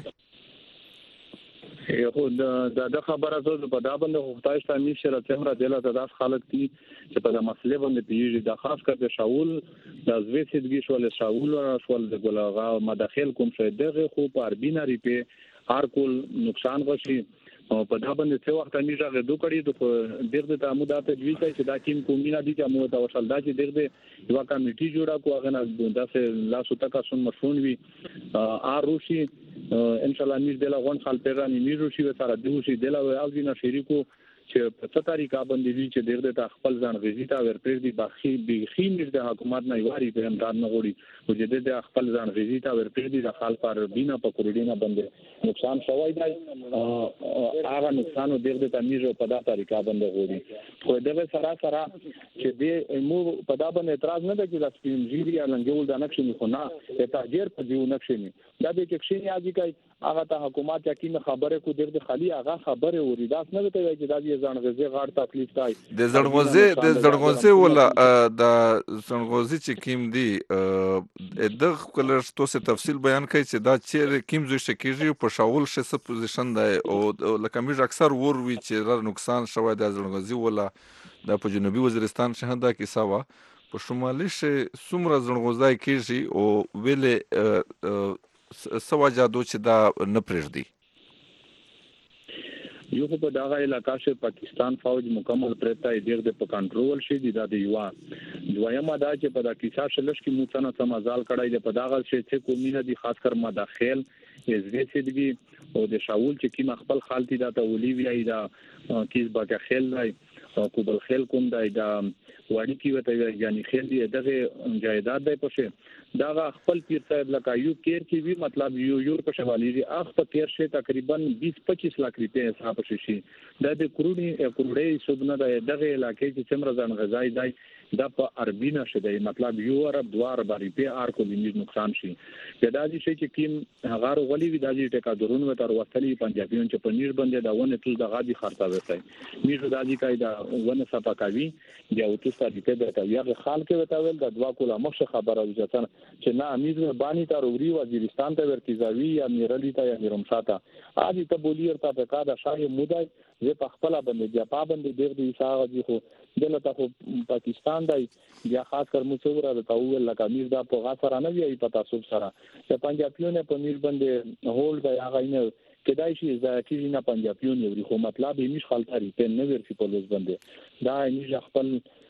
N: یو دا خبره زه په دا باندې وختای ستامي شره تمره دله د داس خلک دي چې په د مسلې باندې پیږي د خاص کر د شاول د زوی سیدګي شول شاول او شول د ګلغا مداخل کوم شه دغه خو په اربینری په هر کول نقصان وشي او په دا باندې څو وخت نیژه غدو کړی د دغه د عمودات تجویز چې دا ټیم کومینه دي چې مو ته وصل دا چې دغه یو کمیټي جوړه کو هغه نه داسې لا سوتا کا سن مشون وی روشي ان شاء الله نیز دلا غون خال پیرانی نیز روشي و سره دوشي دلا او دینه شریکو چې په څه طریقه باندې وی چې دغه د خپل ځان غزي تا ورپېږ دي باخي بيخي نیز د حکومت نه یواري په امداد نه غوړي او چې د خپل ځان غزي تا ورپېږ دي د خال پر بینه په کوریډینه باندې نقصان شوی دی هغه نقصان دغه د تمیز په دا طریقه باندې غوړي خو دغه سره چې د مو په دا باندې اعتراض نه ده چې د سپینځيري لنګول د نقشې خو نه د تاجر په دیو نقشې دا به کې شي یادی کوي هغه ته حکومت یقین خبره کو دغه خالي هغه خبره وری داس نه کوي چې دا یې ځانغزي غاړ تکلیف دی
H: د زړغوزي ولا د زړغوزي چې کیم دی دغه کلر تو سه تفصیل بیان کوي چې دا چې کیم زوی شکیږي په شاول شه پوزیشن دی او لکه موږ اکثر ور وی چې نقصان شوی د زړغوزي ولا د په جنوبي وزیرستان شهنده کې ساوا په شمالي شه سمره زړغوزای کیږي او ویل سواجه دو چې دا نه پرېږدي
N: یو په دغه علاقہ کې پاکستان فوج مکمل پرېتا دغه په کنټرول شي د یو دویمه دا چې په دقیقه شلش کې موڅنه سمزال کړای په دغه چې کومینه دي خاص کر مداخل زوی سیدګي او د شاول چې کی خپل خالتي دا ته ولي وی دا کیس باګه خل دی کوبل خیل کوم دا وړي کې وته یعنی خیل دی دغه جایداد دی پښه دا خپل پیر صاحب لکه یو کیر کې وی مطلب یو په شوالی دی اخ په کیر شه تقریبا 20-25 لک روپیا حساب شي دا د کروڑې سودنه دغه علاقې چې څومره ځان غذای دی دا په اربینه شه دی مطلب یو ارب دوار روپیا ار کو د نقصان شي دا دي چې کیم هغه غولي وی د ټکا درون و تر وصلي پنجابیون چې پنیر باندې دا ونه تل دغه دي خرڅه وته میږي د دې قاعده ونه صفاکوي یا او تاسو د دې ته یو خال کې وتاول د دوا کوله مخ خبره وځه چې نه امیر بانی ته وروي وزیرستان ته ورتیزاوی یا میرلی ته یا میرمشاته اځي ته بولی ورته په کاده شای مودای زه په خپل باندې یا پابند ډیر دي ساغه دي خو دلته خو پاکستان دی یا خاص کر مصوره د تاول لکه امیر دا په غاصره نه وی په تاسو سره چې پنجابیونه په میر باندې هول دی هغه نه کدای شي ځکه نه پنجابیونه وری خو مطلب یې مش خالتاري په نه ورسي په لوز باندې دا یې خپل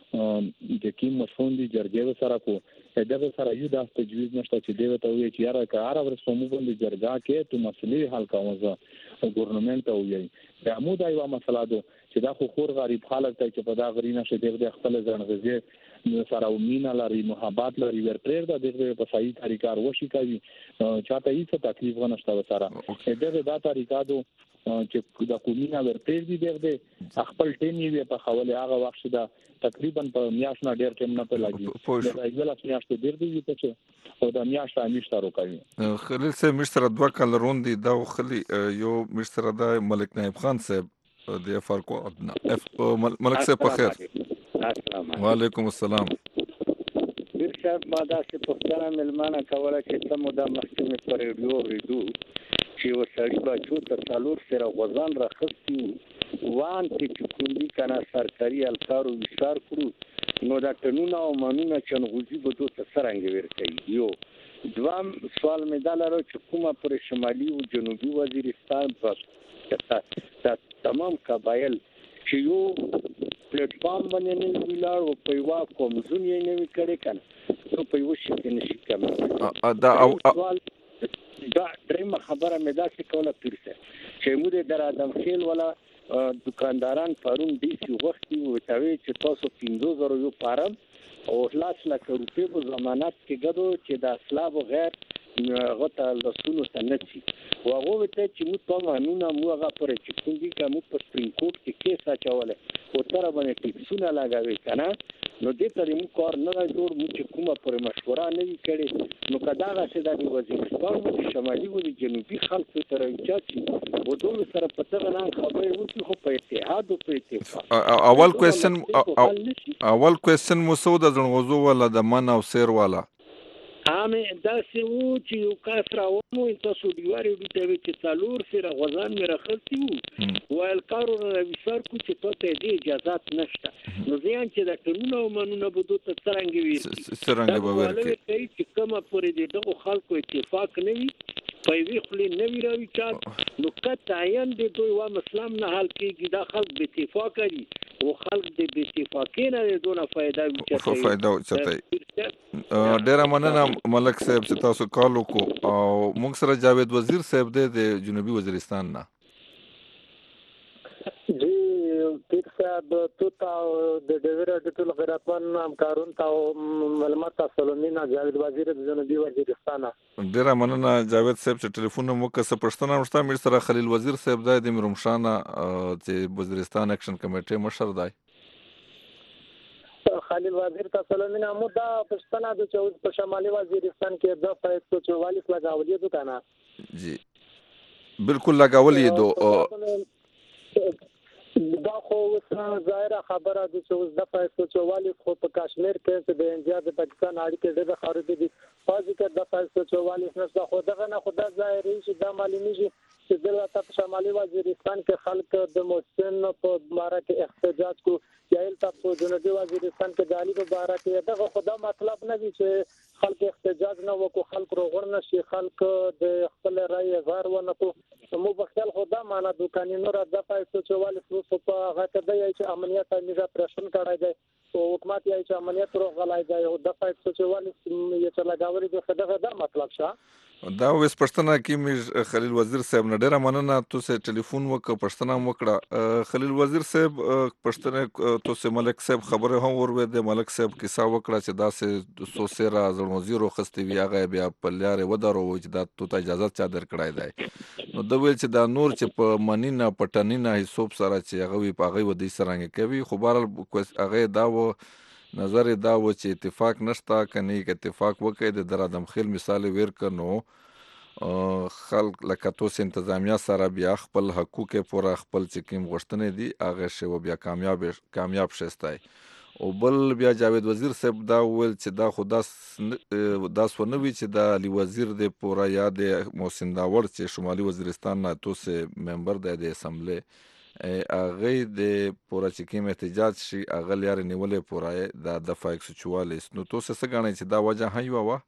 N: د کیم مشفون دي جرګه سره کو دغه سره یو د تجویز نشته چې دیو ته وی چې یاره کار ورسمو باندې جرګه کې ته مسلې حل کوو ګورنمنت او یې دا مو دا یو مسله ده چې دا خو خور غریب خلک ته چې په دا غرینه شه د خپل ځنغزي سره ومینا لري محبت لري ورپریر د دغه په صحیح طریقار وشي کوي چاته هیڅ تکلیف ونشته سره دغه دا طریقادو چې د کومینا ورپریر دي دغه خپل ټیم یې په خوله هغه وخت دا تقریبا په میاش نه ډیر ټیم نه په لګي دا یو لاس میاش ته ډیر دی چې او دا میاش رامیشته روکوي
H: خلیل صاحب مشتره دوه کال روندي دا خلی یو مشتره د ملک نایب خان صاحب د فرقو ملک صاحب په خیر وعلیکم السلام
C: ډیر صاحب ما دا څه پښتنه ملمانه کوله چې تم د محکمې پر ریډیو ریډو چې وسړي بچو ته څلور سره غوزان راخستي وان چې کولی کنه سرکاري الکارو وشار کړو نو دا قانون او قانون چنغوزي به دوه سرنګ ورکړي یو دوام سوال مې دا لرو چې کومه پر شمالي او جنوبي وزیرستان په تمام قبایل چې یو پلیټ فارم باندې نه ویلار او په یو کومزون یې نه وکړي کنه نو په یو شي کې نشي کېږي دا درېمه خبره مې دا چې کوله پیرسه چې موږ در ادم خیل ولا دکانداران پرون دي چې وختي وتاوي چې تاسو 15000 یو پارم او لاس لکه روپې په ضمانت کې غدو چې د اسلام غیر غته لسونو سنتي واغه ته چې مو په قانونا مو هغه پر چې کوم دي کوم په سپرین کورټ کې کیسه چاوله او تر باندې ټیکسونه لګاوي کنه نو دې ته مو کار نه جوړ مو چې کومه پر مشوره نه وی کړي نو کداغه چې د وزیرستان د شمالي او جنوبي خلکو تر چاچی و دوه سره پته نه خبرې وکړي خو په اتحاد او په اتفاق
H: اول کوېسچن مو سو د زنغوزو ولا د من او سیر والا
C: امه دا سی وو چې یو کس راومو تاسو دیواري د ته چې څلور سره غزان مې راخلتي وو وایل کارو وشار کو چې ته دې اجازه نشته نو ځین چې د قانون او قانون بده ته څنګه وي
H: به ورکړي
C: چې کومه پرې دغه خلکو اتفاق نه وي په وی خلی نه وی راوي چې نو کته عین د دوی و مسلمان نه حل کېږي دا خلک به اتفاق کوي او خلک د اتفاقین نه دونه فائدہ
H: وچته ډیر مننه ملک صاحب چې تاسو کال وکړو او موږ سره جاوید وزیر صاحب د جنوبي وزیرستان نه
U: جی پیر صاحب تو د ډیور ټول غیرتمن همکارون تاسو معلومات تاسو لمنه جاوید وزیر د جنوبي وزیرستان
H: ډیر مننه جاوید صاحب چې ټلیفون مو کسه پښتنه مشته میر سره خلیل وزیر صاحب د میرمشانه چې وزیرستان اکشن کمیټه مشر دی
U: خلیل وزیر تاسو لمنه مو دا پښتنه د چوز په شمالي وزیرستان کې د 144 لګاولې دو کنه
H: جی بالکل لګاولې دو
U: دا خو ظاهره خبره ده چې اوس د 144 خو په کشمیر کې د انډیا د پاکستان اړیکې ډېره خرابې دي پاتې کې د 144 نشته خو دغه نه خدا ظاهري چې د معلومیږي چې دلته په شمالي وزیرستان کې خلک د محسن په باره کې احتجاج کو یا په جنوبي وزیرستان کې د علي په باره کې دغه خدا مطلب نه دی چې خلک احتجاج نه وکړي خلک روغور نشي خلک د خپل رائے اظهار ونه کو مو بخیل خدا معنا دوکانینو را د پایسو چوال فلوس په هغه ته دی چې امنیت میزه پرشن کړای دی او حکومت یې چې امنیت رو غلای دی او د پایسو چوال یې چې لګاوري د خدغه دا مطلب شه
H: دا وس پښتنه کې مې خلیل وزیر صاحب نه ډیره مننه تاسو ټلیفون وکړه پښتنه وکړه خلیل وزیر صاحب پښتنه تاسو ملک صاحب خبره هم ورو د ملک صاحب کیسه وکړه چې دا سه سوسره ځل وزیر خستې وی هغه بیا په لارې ودارو چې دا ته اجازه چا درکړای دی نو د ویل چې دا نور چې په منینه پټنینه حساب سره چې هغه وی په هغه ودی سرانګ کوي خو بهر هغه دا و نظر دا و چې اتفاق نشتا کني کې اتفاق وکړي د درادم خیل مثال ورکنو خلک لکه توس انتظامیه سره بیا خپل حقوق پورا خپل چکیم غوښتنې دي هغه شی بیا کامیاب شستای او بل بیا جاوید وزیر صاحب دا ویل چې دا خدا داس ونوي چې دا علي وزیر د پورا یاد محسن داور چې شمالي وزیرستان نه توس ممبر د اسمبلی هغه د پورا چکیم احتجاج شي هغه لار نیولې پورا د دفاع 144 نو تاسو څه غواړئ چې دا وجه هي وا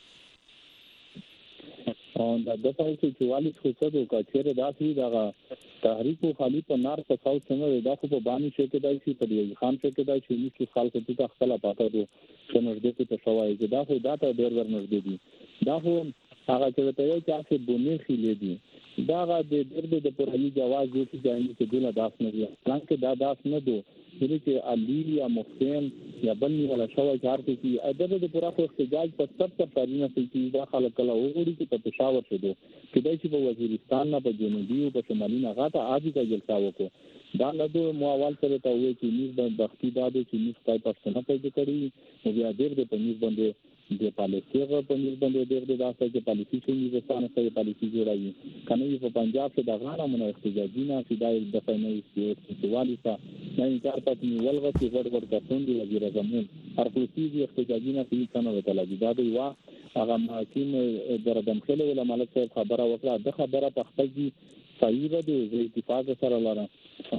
N: او د دفاع 144 خو څه د کچېره داسې دا تحریک خالی په نار په څاو څنګه دا خو په باندې شي کې دای شي په دې خان شي کې دای شي چې خلک ته خپل پاتې دي چې نږدې ته شوای چې دا خو دا ته ډېر ورنږدې دي دا خو هغه چې ته یو چې بونه خېلې دي دا د ډېر د پرهي جواز دي چې دله داس نه دي څنګه دا داس نه دي چې علي یا محسن یا بني ولا شوای چارته چې ادب د پورا خو احتجاج په 70 تاریخ کې دا خلک کله وګوري چې په پېښور شوه چې دای چې په وزیرستان نه په جنوبي او په شمالي نه غاټه عادي کا جلسه وکړو دا له موال سره ته وایي چې نیز د بختي داده چې نیز پای پښتنه پیدا کړی او بیا ډېر د پنځ باندې د پالیسي په نیز باندې ډېر د داسې چې پالیسي چې نیزستانه سره پالیسي جوړایي کنه په پنجاب کې د غاړه مونږ احتجاجي نه چې د فینانس استوالي څخه نه انکار پاتې ولغه چې ورته کتون دی وزیر اعظم هر پولیسي احتجاجي نه کوي کنه وته لګي دا دی وا هغه ماکین درادم خله ولا ملک صاحب خبره وکړه د خبره په خپل دي صحیح دی د اتفاق سره لاره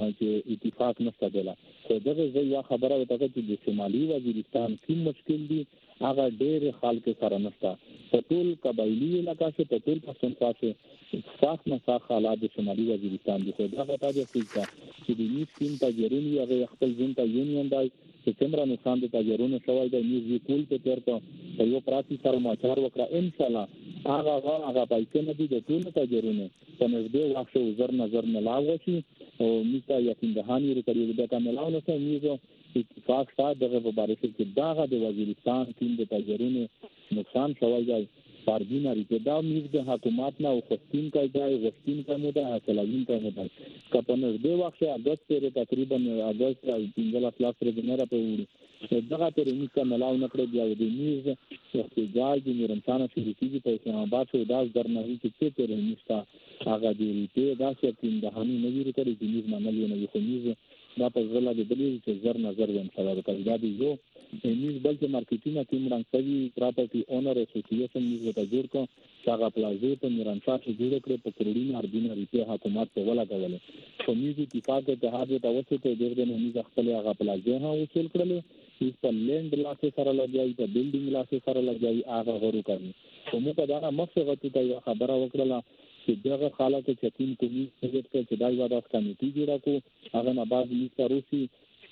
N: چې اتفاق نشته دلا خو دغه ځای خبره وکړه چې د شمالي وزیرستان کې مشکل دي هغه ډېر خلک سره نشته په ټول قبایلی علاقہ کې په ټول پښتونخوا کې صاف نه صاف حالات د شمالي وزیرستان دي خو دا غته دي چې د نیس تیم تاجرونی هغه خپل ځین ته یونین دی چې څومره نقصان د تاجرونو شوی دی نیز کول په ترته یو پراتی سره ماچار وکړه ان شاء الله هغه پیسې نه دي د ټول تاجرونو په نږدې وخت وزر نظر نه لاغوي او میته یقین دهانی لري د کاملاونه سره میزو اتفاق سره دغه مبارزه کې داغه د وزیرستان ټیم د تاجرونو نقصان شوی دی فارجینا ریدا میز د حکومت نه او خستین کای غشتین کومه ده اصلاوین کومه ده کپنه د وخت اگست پر تقریبا اگست 15 لاس پر نه راپوري دغه تر میسه ملاو نه کړی دی د میز احتجاج د میرمنانو شریکي په اسلام آباد او داس درنوي چې تر میسته هغه دی ریته دا چې د هاني نوی لري د میز منل نه خو میز دا په ځله د بلی چې زر نظر یم سره د دا دی یو میز بلکې مارکیټینګ ټیم رانګوي پراپرټي اونر اسوسییشن میز ته جوړ کو هغه پلازې په میرانشاه کې جوړ کړ په کروڑین اربینه ریته حکومت په ولا غوړل خو میز اتفاق د جهاد ته وسته ډېر د میز خپل هغه پلازې ها وصول کړل چې په لند لاسه سره لګیای په بلډینګ لاسه سره لګیای هغه غوړو کوي کوم په دا مخه ته خبره وکړه چې دغه خلک چې تیم کوي چې دای ودا کمیټي جوړه کو هغه نه بعد میسته روسي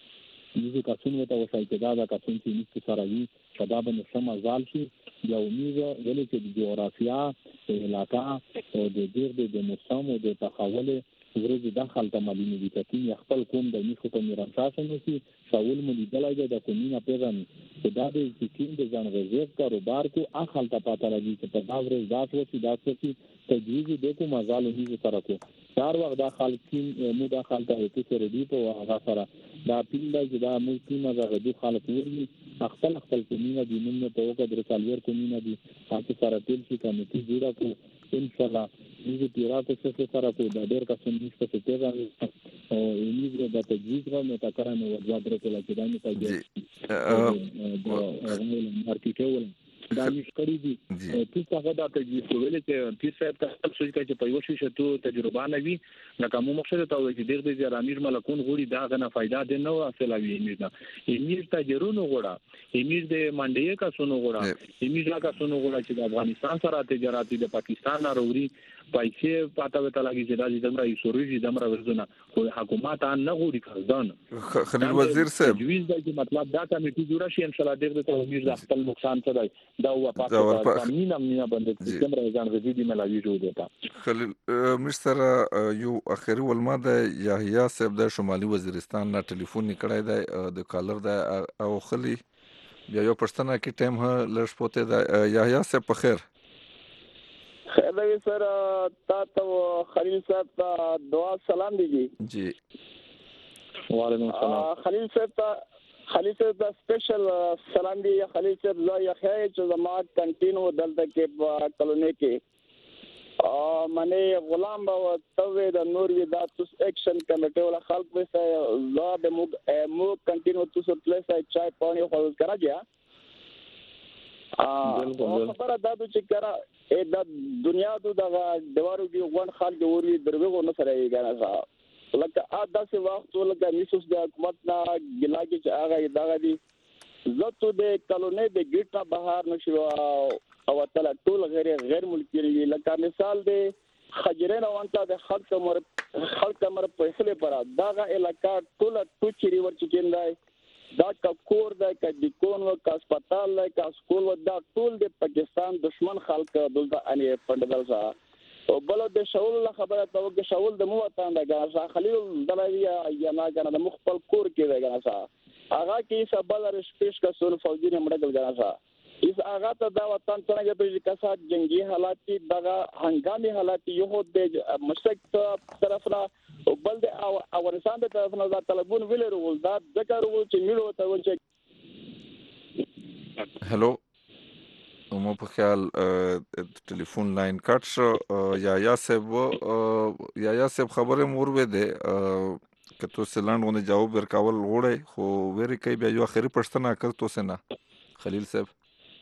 N: یوه کسون وته وسای چې دا کسون چې میسته سره وي شباب نو سم ازال شي یا امید ولې چې د جغرافیا علاقہ او د ډېر د موسم او د تحول ورځ داخل ته مالي دي چې خپل کوم د میخو په میرانشاه نشي شاول ملي دلایي د کومینه پیغام چې دا د سکین د ځان غزيب کاروبار کو اخل ته پاتہ راځي چې په دا ورځ ذات وسی داسې تجویز د کوم مزال هیڅ سره کو چار وخت دا خلکین مو دا خلک ته چې ردی په هغه سره دا پیل د دا ملکینه د دې خلک ورني خپل کومینه د نوم په وګه د رسالور کومینه دي تاسو سره تل شي کمیټي جوړه کو ان شاء الله دې پیراته څه سره کو د ډېر کسان نشته چې پیغام او یې د تجویز غو ته کارانه وځه درته لکه دا نه کوي د مارکیټول دا نشکړی دي چې څنګه دا تجویز ویل چې پیر صاحب تاسو سوچ کوي چې په یو شی ته تجربه نه وي لکه مو مقصد ته وایي چې ډېر د امیر ملکون غوړي دا غنه فائدہ ده نو اصلوي امیر تاجرونو غوړه امیر د منډي کا سونو غوړه امیر کا سونو غوړه چې د افغانستان سره تجارت د پاکستان راوړي پیسې پاته وته لګي چې دا دمر ایسوري دمر ورزونه خو حکومت نه غوړي کړدان
H: خلیل وزیر صاحب
N: تجویز دی چې مطلب دا کمیټه جوړه شي ان شاء الله ډېر ته امید د خپل نقصان څه دی دا و پاتې قانون نه باندې دمر ځان غوډي دی ملاوي جوړ دیتا
H: خلیل مستر یو اخري ولما د یحیی صاحب د شمالي وزیرستان نه ټلیفون نکړای دی د کالر دی او خلی بیا یو پښتنه کې ټیم ه لږ پوته دی یحیی صاحب په خیر
D: خیر دی سر تا خلیل صاحب ته دعا سلام دیجی
H: جی
D: وعلیکم السلام خلیل صاحب ته سپیشل سلام دی خلیل صاحب زه یحیی چې زما کنټینو دلته کې کلونی کې منه غلام بابا توې د نور وی دا توس ایکشن کمیټه ولا خلق وسه زه د مو کنټینو توس پلیس چای پانی خو کرا گیا خبره دا چې کرا دا دنیا ته دا دیوارو کې غون خلک وري دروغه نه سره یې غواړي لکه ادا سه وخت ولکه میسوس د حکومت نه ګلاګي چې هغه دا دي زته د کلونی د ګټه بهر نشو او تعالی ټول غیر ملکی لکه مثال د خجرین وانته د خلک مر پیسې پر داغه علاقہ ټول ټوچری ورچکیندای دا کور دا کډیکون و کا هسپتال کا سکول و دا ټول د پاکستان دشمن خلک دلته اني پندل سا او بل د شاول خبره توګه شاول د مو وطن دا غا خلیل دلوی یا ما کنه د مخبل کور کې دا غا سا هغه کې سبل رشپیش کا سول فوجي نه مړ غا سا اس هغه ته دا وطن څنګه په کسا جنگي حالات کې دغه هنګامي حالات یو د مشرق طرف نه او بل د افغانستان د طرف نه دا طلبون ویل رول دا ذکر ول چې میلو ته ول چې
H: هلو مو په خیال ټلیفون لاین کټ شو یحیی صاحب خبره مور وې ده که تو سلاند غو جواب ورکول غوړې خو وری کوي بیا یو اخري پښتنه کړ تو سه نه خلیل صاحب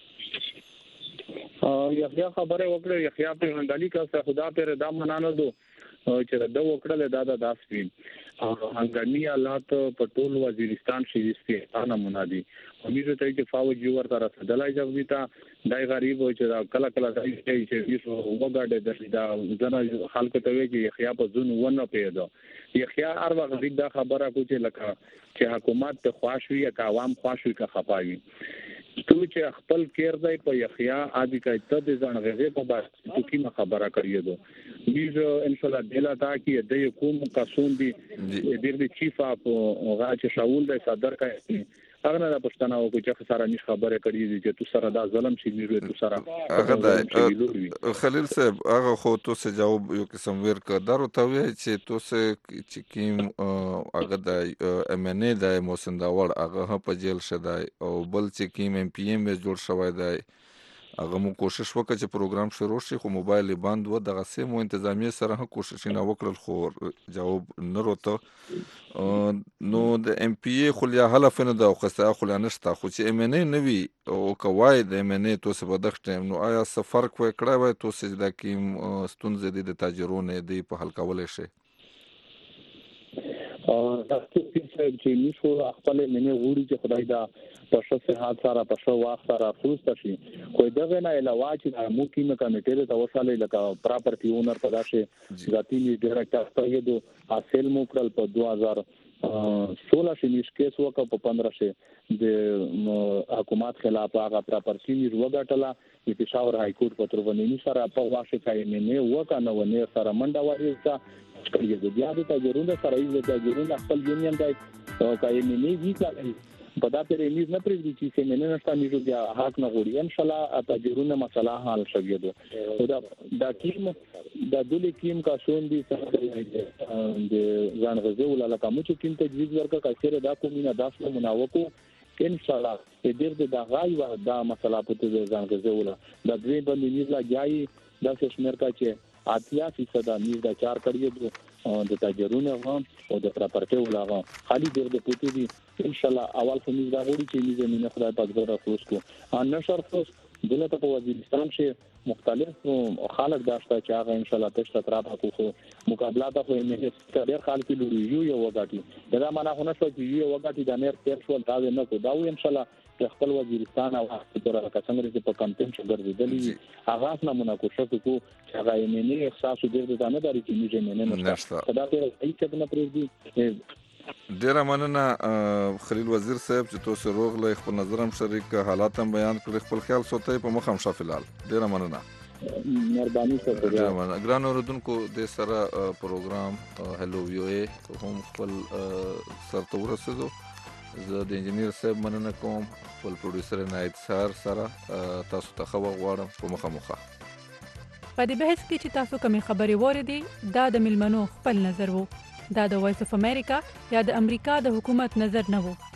N: یحیی خبره وکړه یحیی په غندالي کا خدا پر دا منانه دو چې دا وکړه دا داسوي هنګامي حالات په ټول وزیرستان شي انا منادي امید ته چې فوج یو ورته رسیدلای ځوي تا دای غریب چې کله کله دای چې یو وګړي دا ځنه خلک ته وی چې یحیی په ځون ونه پیدا یحیی هر وخت دا خبره کو چې لکه چې حکومت ته خواشوي یا عوام خواشوي کا خپاوي تو چې خپل کېر دی په یحیی عادي کایته د ځان غږې په باسي تو کیما خبره کړی دو میز ان شاء الله دلا تا کې د کوم قانون دی د چیف اپ غا چې شاول د صدر کوي هغه نه پښتنه او چې سره نش خبره کړی دي چې تو سره دا ظلم شي میرو تو سره
H: هغه خلیل صاحب هغه خو تو سه جواب یو قسم ورک درو ته وی چې تو سه چې کیم هغه د ام ان ای د موسنداور هغه په جیل شدای او بل چې کیم ام پی ام جوړ شوی دی هغه مو کوشش وکړ چې پروګرام شروع شي خو موبایل بند و دغه سیمو انتظامیه سره هم کوشش نه وکړل خو جواب نه وروته نو د ام پی ای خو یا حلف نه دا خو خو نشته خو چې ام ان ای نوي او کوای د ام ان ای تو څه بدخ ټیم نو آیا څه فرق وای کړای وای تو څه د کیم ستونزې د تاجرونه دی په حل کولای شي
N: دا چې نشو خپل منه غوړي چې خدای دا په شخصي حالت سره په شو واخ سره افسوس شي خو دغه نه علاوه چې مو کیمه کمیټه ته وصله لکه پراپرټي اونر په داسې ذاتی ډایرکټر ته یو حاصل مو کړل په 2016 کې نشکیس وکړ په 15 د حکومت خلاف هغه پراپرټي نیز وګټله د پېښور های کورټ په ترونی سره په واشه کې نه وکنه ونه سره منډه وایسته کړي بیا د تاجرونو سره یې د تاجرونو خپل یونین دی او کای نه وی په دا پر ایمیز نه پرېږدي چې سیمینه نشته میږي بیا حق نه غوړي ان شاء الله تاجرونه مسله حل شوي دي دا کیم د دولي کیم کا شون دي د ځان غزه ولا کوم چې کیم تجویز ورکړه کثیر دا کومینه داسه مناوکو ان شاء الله دې د غای و دا مسله په ځان غزه ولا د دوی باندې نیز لا جاي د شمیر کا چې 80% میز دا چار کړی د تاجرونو غو او د پراپرټي ولاغه خالي د پوتې دي ان شاء الله اول خو میز دا غوړي چې میز نه خدای پاک زړه خوښ کو ان نشر خوښ دلته په وزیرستان کې مختلف خلک داشته چې هغه ان شاء الله تاسو ته راځي خو مقابله ته خو نه ډېر خلک لوري یو وګاټي دا معنا خو نه شو چې یو وګاټي د امیر تیر شو دا نه کو دا ان شاء الله خپل وزیرستان او تر څنګه چې په کمپین کې ګرځېدلی هغه نمونه کوشش وکړو چې هغه یې نه احساس وکړي نه داري چې موږ نه نشته دا ته هیڅ نه پرېږدي.
H: ډیره مننه خلیل وزیر صاحب چې تاسو روغله خپل نظر هم شریک حالات هم بیان کړی خپل خیال ساتي په مخ هم شافلال ډیره مننه
N: مهرباني سره
H: ګران اوردونکو د سره پروګرام هلو وی او ای هم خپل سرته ورسېدو زه د انجنیر صاحب مننه کوم خپل پروډوسر عنایت سره تاسو ته خو غواړم په مخه
E: په دې بحث کې چې تاسو کومې خبرې واورېدې دا د ملمنو خپل نظر وو دا د وایس اف امریکا یا د امریکا د حکومت نظر نه وو